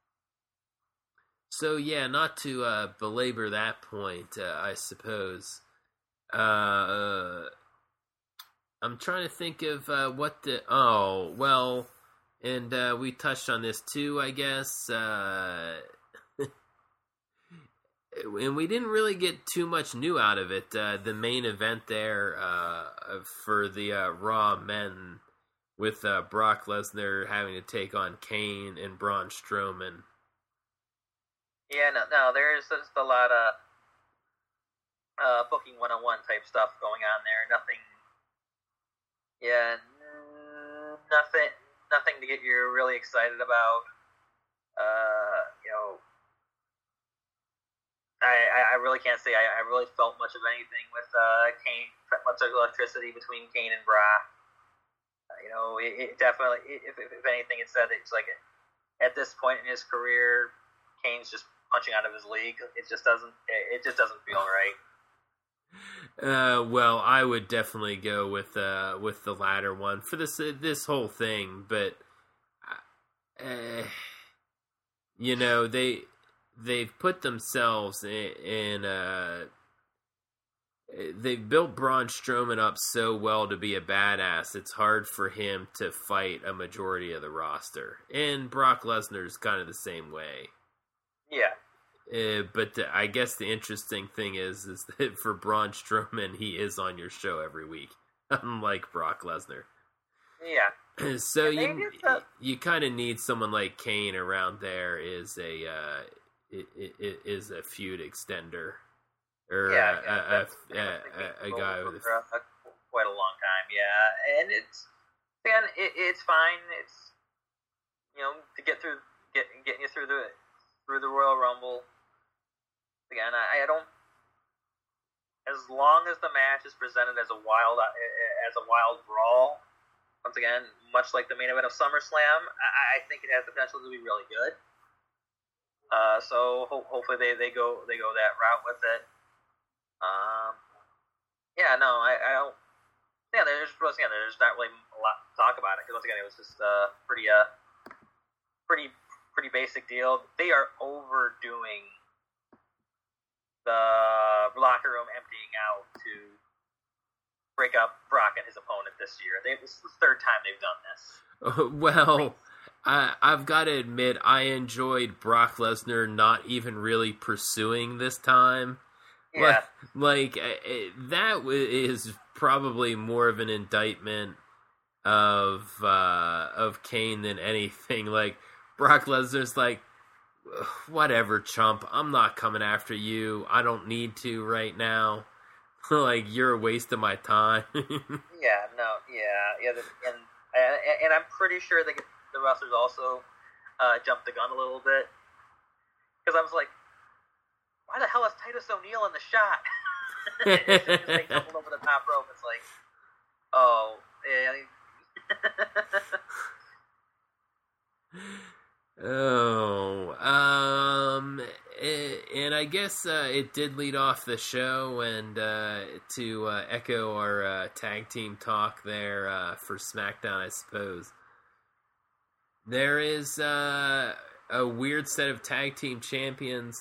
So yeah, not to uh, belabor that point, uh, I suppose. Uh, I'm trying to think of uh, what the oh well, and uh, we touched on this too, I guess. Uh, and we didn't really get too much new out of it. Uh, the main event there uh, for the uh, Raw men with uh, Brock Lesnar having to take on Kane and Braun Strowman. Yeah, no, no, there's just a lot of uh, booking one-on-one type stuff going on there. Nothing, yeah, nothing, nothing to get you really excited about. Uh, you know, I, I really can't say I, I really felt much of anything with uh, Kane, much of electricity between Kane and Brock. Uh, you know, it, it definitely, if, if, if anything, it said it's like at this point in his career, Kane's just punching out of his league. It just doesn't. It just doesn't feel right. Uh, well, I would definitely go with uh, with the latter one for this uh, this whole thing. But uh, you know, they they've put themselves in, in a they built Braun Strowman up so well to be a badass, it's hard for him to fight a majority of the roster. And Brock Lesnar's kind of the same way. Yeah. Uh, but the, I guess the interesting thing is, is that for Braun Strowman, he is on your show every week, unlike Brock Lesnar. Yeah. So and you a... you kind of need someone like Kane around there is a uh, it, it, is a feud extender. Or yeah, uh, yeah, a, a, a, a guy with a, a, quite a long time, yeah, and it's again, it, it's fine. It's you know to get through, get getting you through the through the Royal Rumble. Again, I, I don't. As long as the match is presented as a wild as a wild brawl, once again, much like the main event of SummerSlam, I, I think it has the potential to be really good. Uh, so ho- hopefully they, they go they go that route with it. Um, yeah, no, I, I don't. Yeah, there's once again, there's not really a lot to talk about it because once again, it was just a pretty, uh, pretty, pretty basic deal. They are overdoing the locker room emptying out to break up Brock and his opponent this year. They, this is the third time they've done this. Uh, well, I, I've got to admit, I enjoyed Brock Lesnar not even really pursuing this time. Yeah. Like, like that is probably more of an indictment of uh, of Kane than anything. Like, Brock Lesnar's like, whatever, chump. I'm not coming after you. I don't need to right now. Like, you're a waste of my time. yeah, no, yeah, yeah, and and I'm pretty sure the the wrestlers also uh, jumped the gun a little bit because I was like, why the hell is Titus O'Neil in the shot? It's just like doubled over the top rope. It's like, oh, yeah. oh, um, and I guess uh, it did lead off the show, and uh, to uh, echo our uh, tag team talk there uh, for SmackDown, I suppose. There is uh, a weird set of tag team champions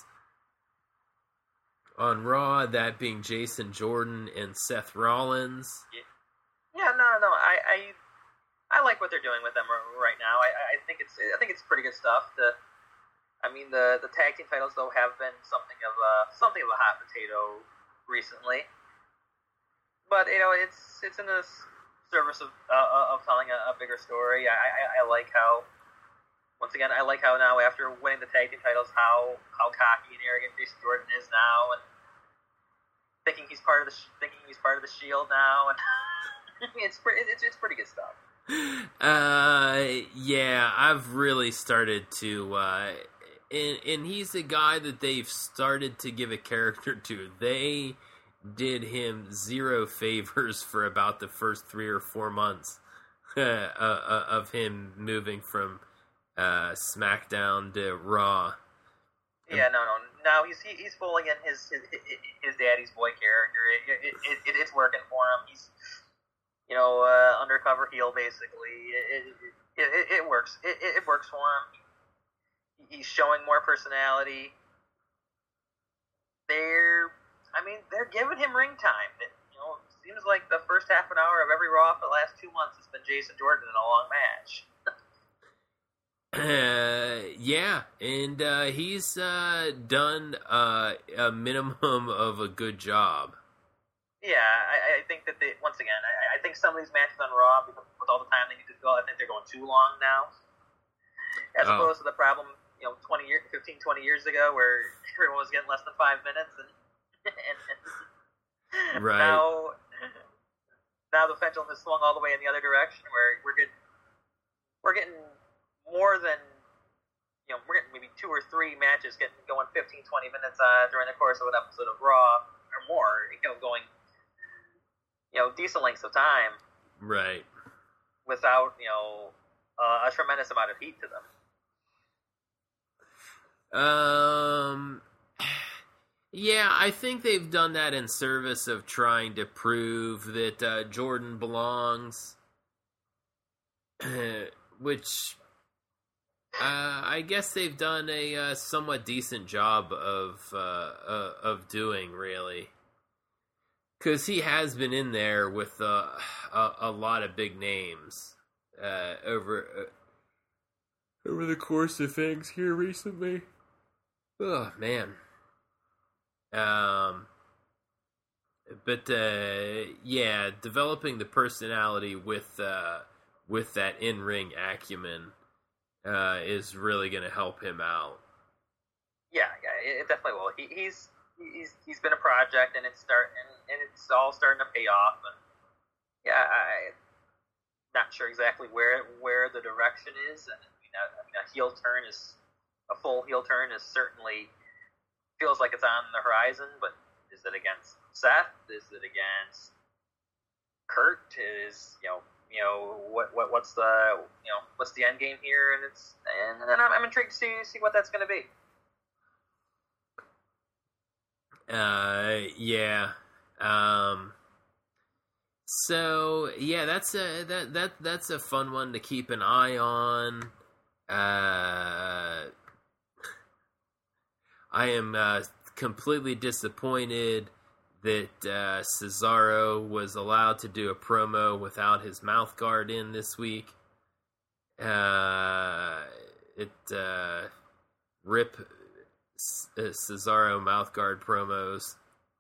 on Raw, that being Jason Jordan and Seth Rollins. Yeah, no, no, I, I, I like what they're doing with them right now. I, I think it's, I think it's pretty good stuff. The, I mean, the, the tag team titles though have been something of a something of a hot potato recently. But you know, it's it's in the service of uh, of telling a, a bigger story. I, I, I like how. Once again, I like how now after winning the tag team titles, how, how cocky and arrogant Jason Jordan is now, and thinking he's part of the thinking he's part of the Shield now, and it's it's it's pretty good stuff. Uh, yeah, I've really started to, uh, and and he's the guy that they've started to give a character to. They did him zero favors for about the first three or four months uh, uh, of him moving from Uh, SmackDown to Raw. Yeah, no, no. Now he's he, he's pulling in his his, his daddy's boy character. It, it, it, it, it's working for him. He's you know uh, undercover heel basically. It it, it, it works. It, it works for him. He's showing more personality. They're I mean they're giving him ring time. It, you know, it seems like the first half an hour of every Raw for the last two months has been Jason Jordan in a long match. Uh, yeah, and uh, he's uh, done uh, a minimum of a good job. Yeah, I, I think that they, once again, I, I think some of these matches on Raw, with all the time they need to fill, I think they're going too long now. As oh. opposed to the problem, you know, twenty years, fifteen, twenty years ago, where everyone was getting less than five minutes, and, and, and right. now, now the pendulum has swung all the way in the other direction, where we're getting, we're getting more than, you know, we're getting maybe two or three matches getting going fifteen, twenty minutes uh, during the course of an episode of Raw or more, you know, going, you know, decent lengths of time. Right. Without, you know, uh, a tremendous amount of heat to them. Um, yeah, I think they've done that in service of trying to prove that uh, Jordan belongs, which... Uh, I guess they've done a uh, somewhat decent job of uh, uh, of doing, really. because he has been in there with uh, a, a lot of big names uh, over uh, over the course of things here recently. Oh man. Um. But uh, yeah, developing the personality with uh, with that in-ring acumen uh, is really going to help him out. Yeah, yeah, it definitely will. He, he's he's he's been a project, and it's start and, and it's all starting to pay off. And yeah, I'm not sure exactly where where the direction is. And I mean, a, I mean, a heel turn is a full heel turn is certainly feels like it's on the horizon, but is it against Seth? Is it against Kurt? Is you know you know what what what's the you know what's the end game here? And it's and, and I'm, I'm intrigued to see see what that's going to be. Uh yeah. Um. So yeah, that's a that that that's a fun one to keep an eye on. Uh. I am uh, completely disappointed that uh, Cesaro was allowed to do a promo without his mouth guard in this week. Uh, it uh, rip C- Cesaro mouth guard promos.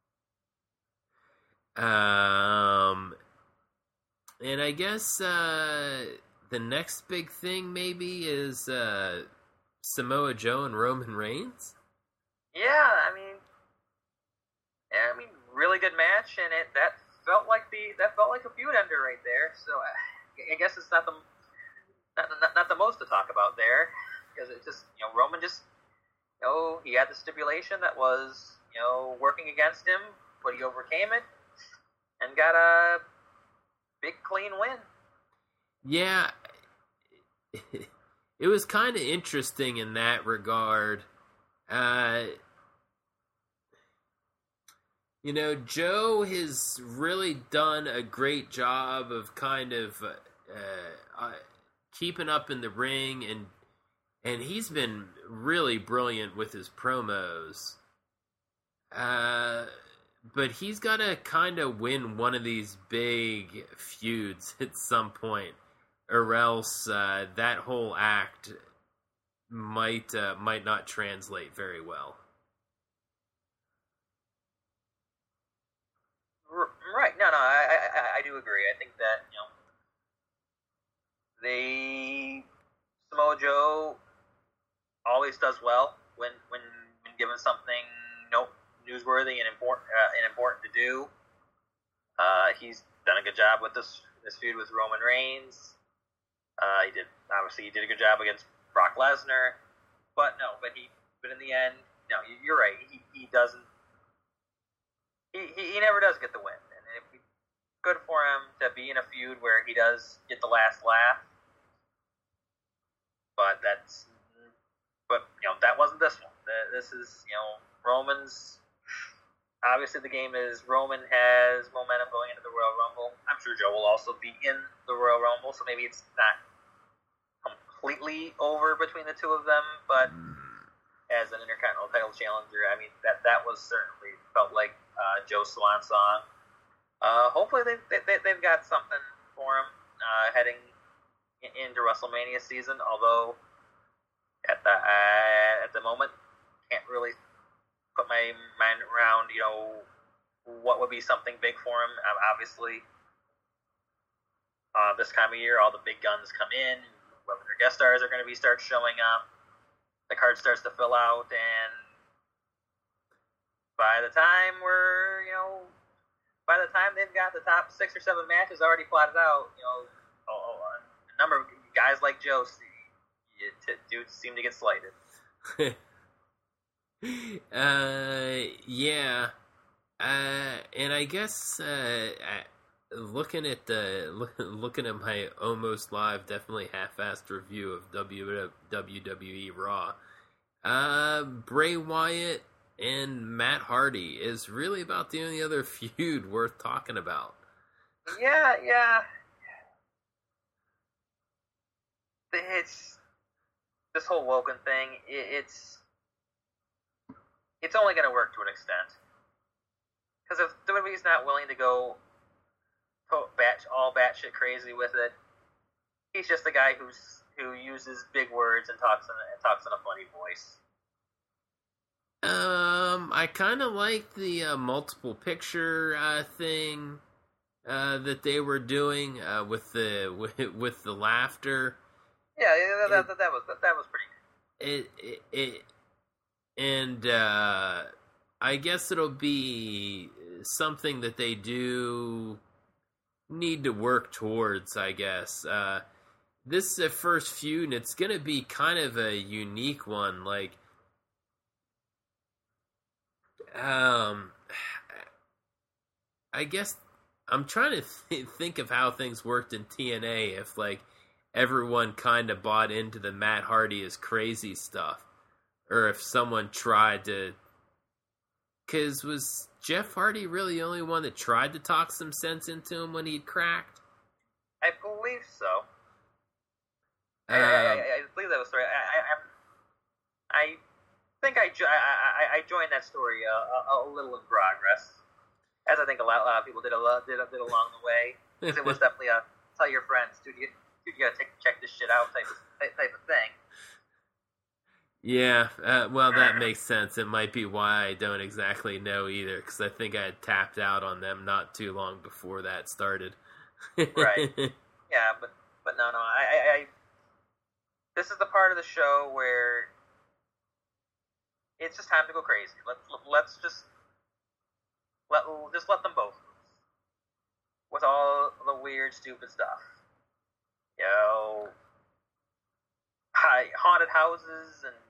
Um, and I guess uh, the next big thing maybe is uh, Samoa Joe and Roman Reigns. Yeah, I mean, yeah, I mean, really good match, and it that felt like the that felt like a feud ender right there. So I, I guess it's not the not, not, not the most to talk about there, because it just you know Roman just you know he had the stipulation that was you know working against him, but he overcame it and got a big clean win. Yeah, it was kind of interesting in that regard. Uh, you know, Joe has really done a great job of kind of uh, uh, keeping up in the ring, and and he's been really brilliant with his promos. Uh, but he's got to kind of win one of these big feuds at some point, or else uh, that whole act might uh, might not translate very well. Right? No, no, I, I, I do agree. I think that you know, they Samoa Joe always does well when when, when given something nope newsworthy and important uh, and important to do. Uh, he's done a good job with this this feud with Roman Reigns. Uh, he did obviously he did a good job against Brock Lesnar, but no, but he but in the end, no, you're right. He he doesn't. He, he, he never does get the win, and it'd be good for him to be in a feud where he does get the last laugh. But that's, but you know that wasn't this one. This is you know Roman's. Obviously, the game is Roman has momentum going into the Royal Rumble. I'm sure Joe will also be in the Royal Rumble, so maybe it's not completely over between the two of them, but as an Intercontinental title challenger, I mean, that that was certainly felt like uh, Joe's swan song. Uh, hopefully they've, they, they've got something for him uh, heading into WrestleMania season, although at the, uh, at the moment, can't really put my mind around, you know, what would be something big for him. Um, obviously, uh, this time of year, all the big guns come in, whether their guest stars are going to be start showing up. The card starts to fill out, and by the time we're, you know, by the time they've got the top six or seven matches already plotted out, you know, a number of guys like Joe do seem to get slighted. uh, yeah, uh, and I guess uh, looking at the looking at my almost live, definitely half-assed review of W W E Raw, uh, Bray Wyatt and Matt Hardy is really about the only other feud worth talking about. Yeah, yeah. It's this whole Woken thing. It's it's only going to work to an extent. Because if W W E's not willing to go bat, all batshit crazy with it, he's just a guy who's who uses big words and talks in and talks in a funny voice. Um, I kind of like the uh, multiple picture uh, thing uh, that they were doing uh, with the with, with the laughter. Yeah, yeah that, it, that, that was that, that was pretty good. It it, it and uh, I guess it'll be something that they do need to work towards. I guess uh, this is the first feud, and it's gonna be kind of a unique one, like. Um, I guess I'm trying to th- think of how things worked in T N A. If like everyone kind of bought into the Matt Hardy is crazy stuff, or if someone tried to. Because was Jeff Hardy really the only one that tried to talk some sense into him when he'd cracked? I believe so. Um, I, I, I, I believe that was right. I, I, I think I, jo- I, I, I joined that story uh, a, a little in progress, as I think a lot, a lot of people did, a lot, did, did along the way. Because it was definitely a tell your friends, dude, you, dude, you gotta take, check this shit out type of, type of thing. Yeah, uh, well, that makes sense. It might be why I don't exactly know either, because I think I had tapped out on them not too long before that started. Right. Yeah, but but no, no, I, I, I, this is the part of the show where it's just time to go crazy. Let's let's just let just let them both with all the weird, stupid stuff. You know, high, haunted houses and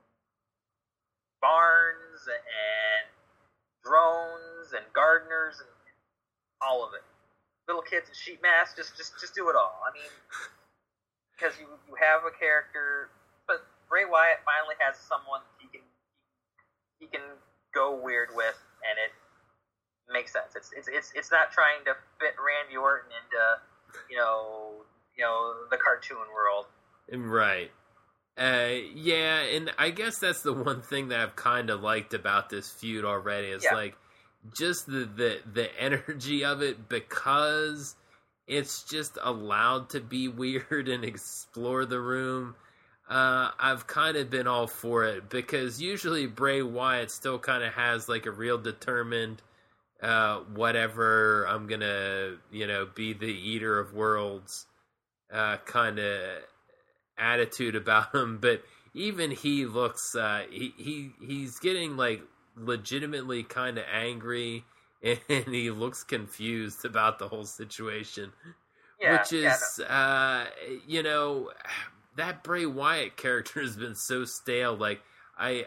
barns and drones and gardeners and all of it. Little kids in sheet masks, just just just do it all. I mean, because you you have a character, but Bray Wyatt finally has someone he can he can go weird with, and it makes sense. It's it's it's it's not trying to fit Randy Orton into you know you know the cartoon world. Right. Uh, yeah, and I guess that's the one thing that I've kind of liked about this feud already is yeah. like just the, the the energy of it, because it's just allowed to be weird and explore the room. Uh, I've kind of been all for it, because usually Bray Wyatt still kind of has like a real determined, uh, whatever, I'm gonna, you know, be the eater of worlds, uh, kind of attitude about him. But even he looks, uh, he, he he's getting like legitimately kind of angry, and he looks confused about the whole situation, yeah, which is, yeah, no. uh, you know, that Bray Wyatt character has been so stale. Like, I,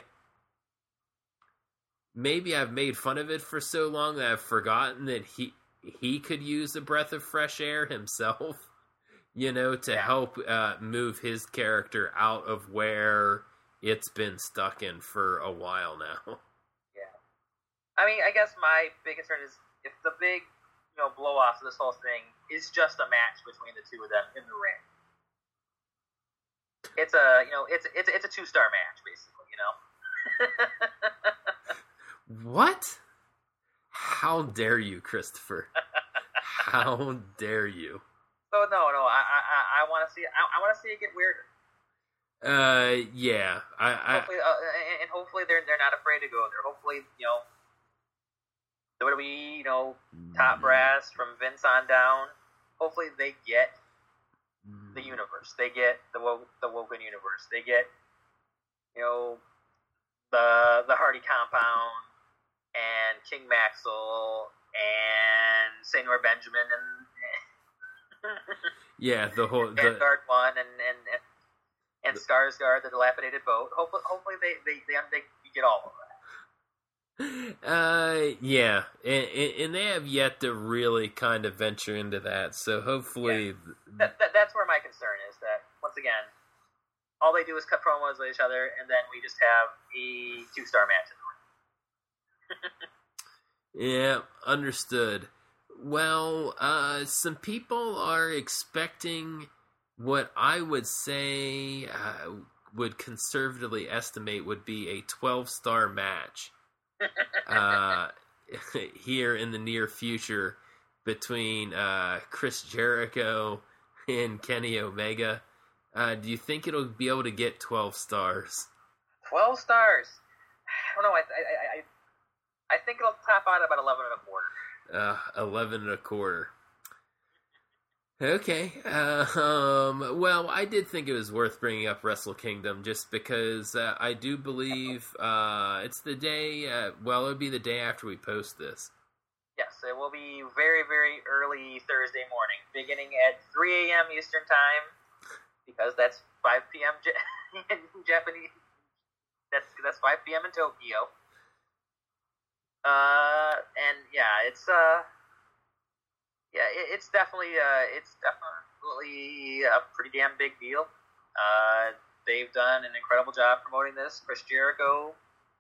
maybe I've made fun of it for so long that I've forgotten that he, he could use a breath of fresh air himself, you know, to yeah. help uh, move his character out of where it's been stuck in for a while now. Yeah. I mean, I guess my big concern is if the big, you know, blow off of this whole thing is just a match between the two of them in the ring. It's a, you know, it's it's it's a two star match basically, you know. What? How dare you, Christopher? How dare you? So no, no, I I I want to see I, I want to see it get weirder. Uh, yeah, I, I hopefully, uh, and, and hopefully they're they're not afraid to go there. Hopefully, you know, W W E, you know, top brass from Vince on down. Hopefully they get the universe. They get the the Woken universe. They get, you know, the the Hardy compound and King Maxwell and Senor Benjamin and yeah, the whole the, Vanguard one and and and, and Skarsgård, the dilapidated boat. Hopefully, hopefully they they they, they get all of that. Uh, yeah, and, and they have yet to really kind of venture into that. So hopefully, yeah. that, that, that's where my concern is. That once again, all they do is cut promos with each other, and then we just have a two-star match in the ring. Yeah, understood. Well, uh, some people are expecting what I would say uh, would conservatively estimate would be a twelve-star match. uh, here in the near future between uh, Chris Jericho and Kenny Omega. Uh, do you think it'll be able to get twelve stars? Twelve stars. I don't know. I I I, I think it'll top out about eleven and a quarter. Uh, eleven and a quarter. Okay. Uh, um, well, I did think it was worth bringing up Wrestle Kingdom just because uh, I do believe uh, it's the day. Uh, well, it would be the day after we post this. Yes, it will be very, very early Thursday morning, beginning at three a.m. Eastern Time, because that's five p.m. in Japanese. That's that's five p.m. in Tokyo. Uh, and yeah, it's uh, yeah, it, it's definitely uh, it's definitely a pretty damn big deal. Uh, they've done an incredible job promoting this. Chris Jericho,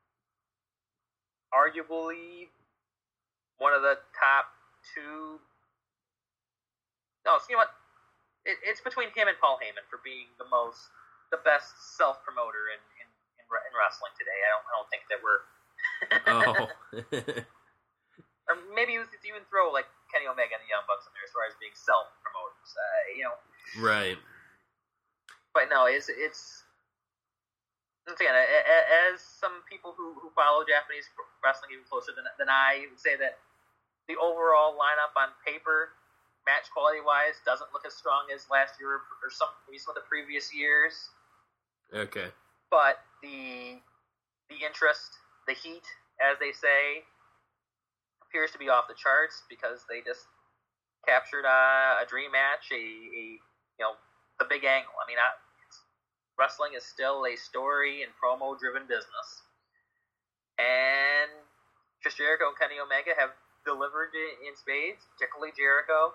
arguably one of the top two. No, so you know what? It, it's between him and Paul Heyman for being the most, the best self promoter in, in, in in wrestling today. I don't I don't think that we're. Oh. Or maybe you even throw like Kenny Omega and the Young Bucks in there as far as being self promoters. Uh, you know. Right. But no, it's it's. Once again, as some people who, who follow Japanese wrestling even closer than than I would say that the overall lineup on paper, match quality wise, doesn't look as strong as last year or some maybe some of the previous years. Okay. But the the interest, the heat, as they say, appears to be off the charts because they just captured a, a dream match, a, a you know the big angle. I mean, I, wrestling is still a story and promo driven business, and Chris Jericho and Kenny Omega have delivered in spades, particularly Jericho.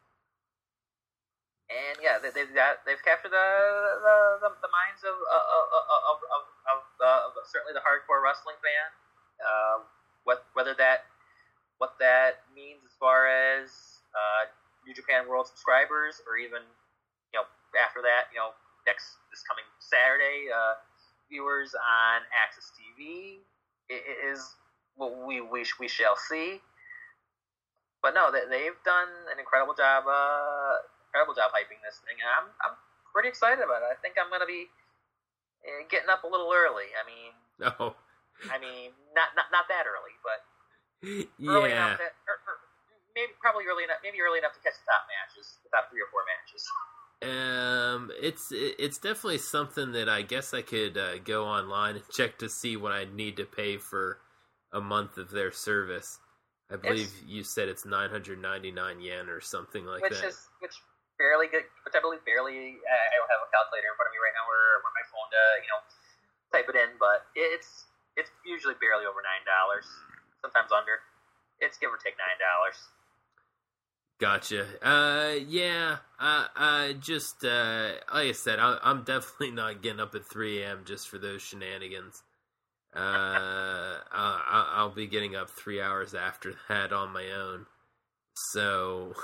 And yeah, they, they've got, they've captured the the, the, the minds of of, of, of, of, of certainly the hardcore wrestling fan. Uh, what whether that what that means as far as uh, New Japan World subscribers, or even you know after that, you know next this coming Saturday, uh, viewers on Access T V is what we we we shall see. But no, they, they've done an incredible job, uh, incredible job hyping this thing, and I'm I'm pretty excited about it. I think I'm going to be uh, getting up a little early. I mean, no, I mean not not not that early, but yeah, early enough that, or, or maybe probably early enough, maybe early enough to catch the top matches, the top three or four matches. Um, it's it's definitely something that I guess I could uh, go online and check to see what I need to pay for a month of their service. I believe it's, you said it's nine hundred ninety-nine yen or something like which that. Which is which barely good. Which I believe barely. Uh, I don't have a calculator in front of me right now, where where my phone to you know type it in, but it's it's usually barely over nine dollars, sometimes under. It's give or take nine dollars. Gotcha. Uh, yeah. I I just uh, like I said, I, I'm definitely not getting up at three a.m. just for those shenanigans. Uh, I'll, I'll be getting up three hours after that on my own. So,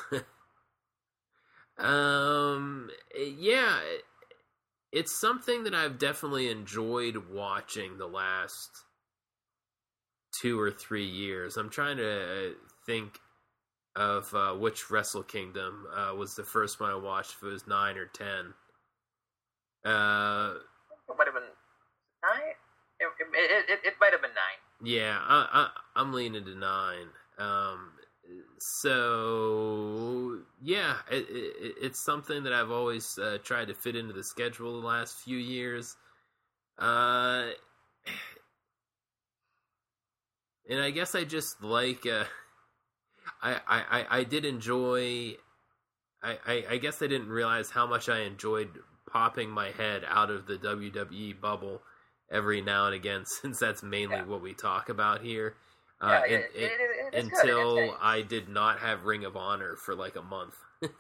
um, yeah, it's something that I've definitely enjoyed watching the last two or three years. I'm trying to think of uh, which Wrestle Kingdom uh, was the first one I watched, if it was nine or ten. Uh, it might have been nine. It, it, it, it might have been nine. Yeah, I, I, I'm leaning to nine. Um, so, yeah, it, it, it's something that I've always uh, tried to fit into the schedule the last few years. Uh, and I guess I just like... Uh, I, I, I did enjoy... I, I, I guess I didn't realize how much I enjoyed popping my head out of the W W E bubble every now and again, since that's mainly yeah. what we talk about here. Uh, yeah, it, it, it, it, it, until I did not have Ring of Honor for like a month. Right.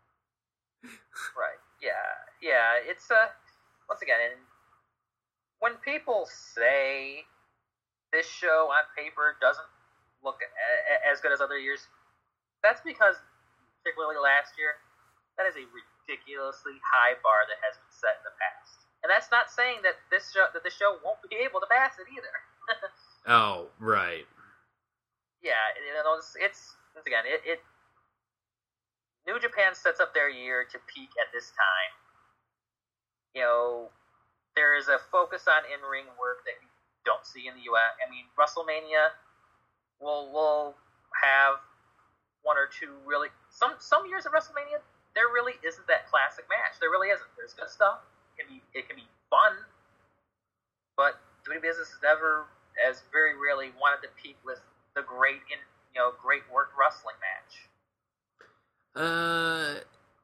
Yeah. Yeah. It's uh, once again, and when people say this show on paper doesn't look a, as good as other years, that's because, particularly last year, that is a ridiculously high bar that has been set in the past. And that's not saying that this show that this show won't be able to pass it either. Oh, right. yeah, you know, it's, it's once again, it, it New Japan sets up their year to peak at this time. You know, there is a focus on in-ring work that you don't see in the U S. I mean, WrestleMania will will have one or two really some some years of WrestleMania there really isn't that classic match. There really isn't. There's good stuff. It can be it can be fun, but doing business has never, as very rarely, wanted to peak with the great in you know great worked wrestling match. Uh.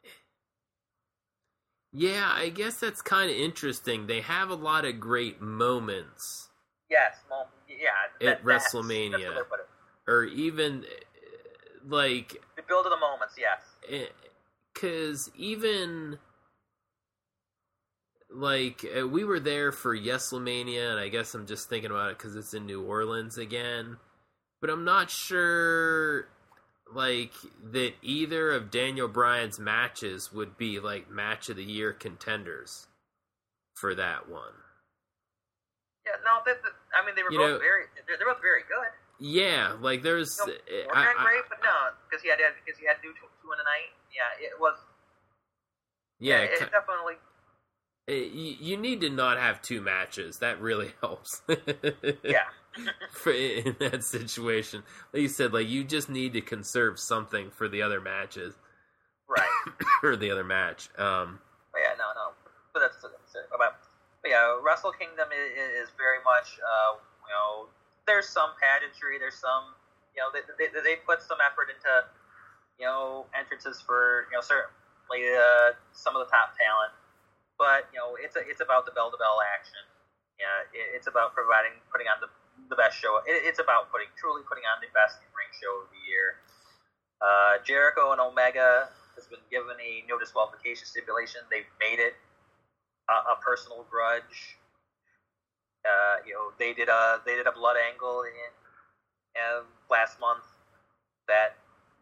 Yeah, I guess that's kind of interesting. They have a lot of great moments. Yes, mom, yeah. At that, WrestleMania. That's, that's or even, like... The build of the moments, yes. Because even, like, we were there for YesLMania, and I guess I'm just thinking about it because it's in New Orleans again. But I'm not sure... like, that either of Daniel Bryan's matches would be, like, match of the year contenders for that one. Yeah, no, they, they, I mean, they were you both know, very, they're, they're both very good. Yeah, like, there's... No, I, I, great, but no, because he had, because he had to do two, two in a night. Yeah, it was... Yeah, yeah it, it definitely... It, you, you need to not have two matches. That really helps. Yeah. For, in that situation, like you said, like you just need to conserve something for the other matches, right? Or the other match. Um, but yeah, no, no. But that's, that's it. But, but yeah, Wrestle Kingdom is, is very much, uh, you know, there's some pageantry, there's some, you know, they they, they put some effort into, you know, entrances for, you know, certainly uh, some of the top talent, but you know, it's a, it's about the bell to bell action. Yeah, it, it's about providing, putting on the the best show. It, it's about putting, truly putting on the best ring show of the year. Uh, Jericho and Omega has been given a no disqualification stipulation. They've made it a, a personal grudge. Uh, you know, they did a they did a blood angle in uh, last month that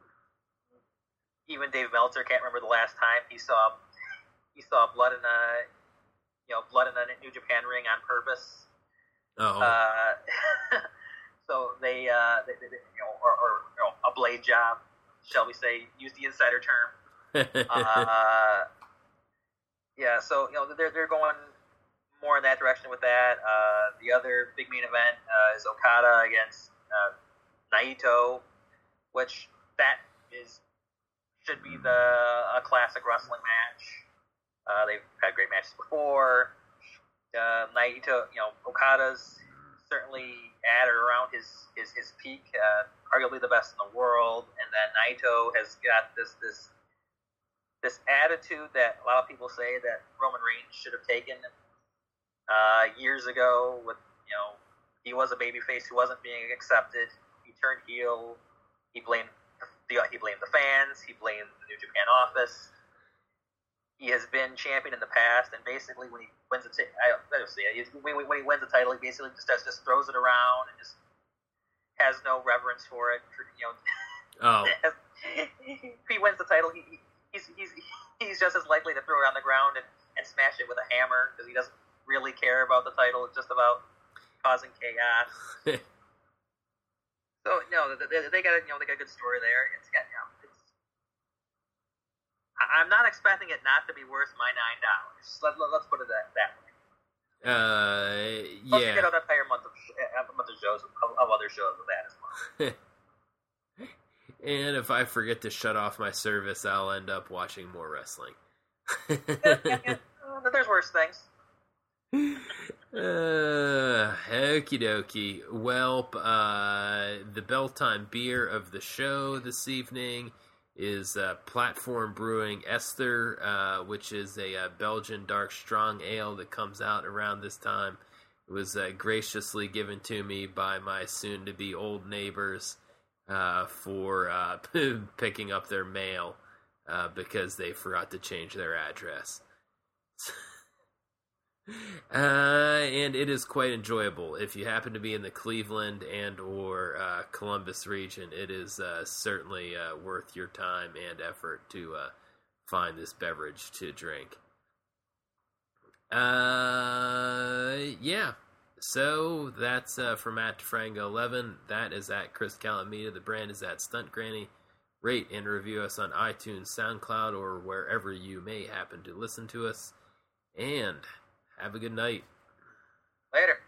even Dave Meltzer can't remember the last time he saw he saw blood in a you know blood in a New Japan ring on purpose. Oh. Uh, so they, uh, they, they, you know, or, or you know, a blade job, shall we say? Use the insider term. uh, yeah. So you know, they're they're going more in that direction with that. Uh, the other big main event uh, is Okada against uh, Naito, which that is should be the a classic wrestling match. Uh, they've had great matches before. Uh, Naito, you know, Okada's certainly at or around his, his, his peak, uh, arguably the best in the world, and then Naito has got this this this attitude that a lot of people say that Roman Reigns should have taken uh, years ago. With you know, he was a babyface who wasn't being accepted. He turned heel. He blamed the he blamed the fans. He blamed the New Japan office. He has been champion in the past, and basically when he wins the t- I don't see it. When, when he wins the title, he basically just does, just throws it around and just has no reverence for it. You know, oh. If he wins the title, he, he's he's he's just as likely to throw it on the ground and, and smash it with a hammer because he doesn't really care about the title. It's just about causing chaos. So no, they, they got a, you know they got a good story there. It's got you know, it's. I'm not expecting it not to be worth my nine dollars. Let, let, let's put it that, that way. Uh, yeah. Plus, you get an entire month of a month of shows of, of other shows with that as well. And if I forget to shut off my service, I'll end up watching more wrestling. yeah, yeah, yeah. Uh, there's worse things. Uh, okie dokie. Well, uh, the bell time beer of the show this evening is uh, Platform Brewing Esther, uh, which is a uh, Belgian dark strong ale that comes out around this time. It was uh, graciously given to me by my soon-to-be old neighbors uh, for uh, picking up their mail uh, because they forgot to change their address. Uh, and it is quite enjoyable. If you happen to be in the Cleveland and or uh, Columbus region, it is uh, certainly uh, worth your time and effort to uh, find this beverage to drink. Uh, yeah. So that's uh, from at Frango eleven. That is at Chris Calamita. The brand is at Stunt Granny. Rate and review us on iTunes, SoundCloud, or wherever you may happen to listen to us. And have a good night. Later.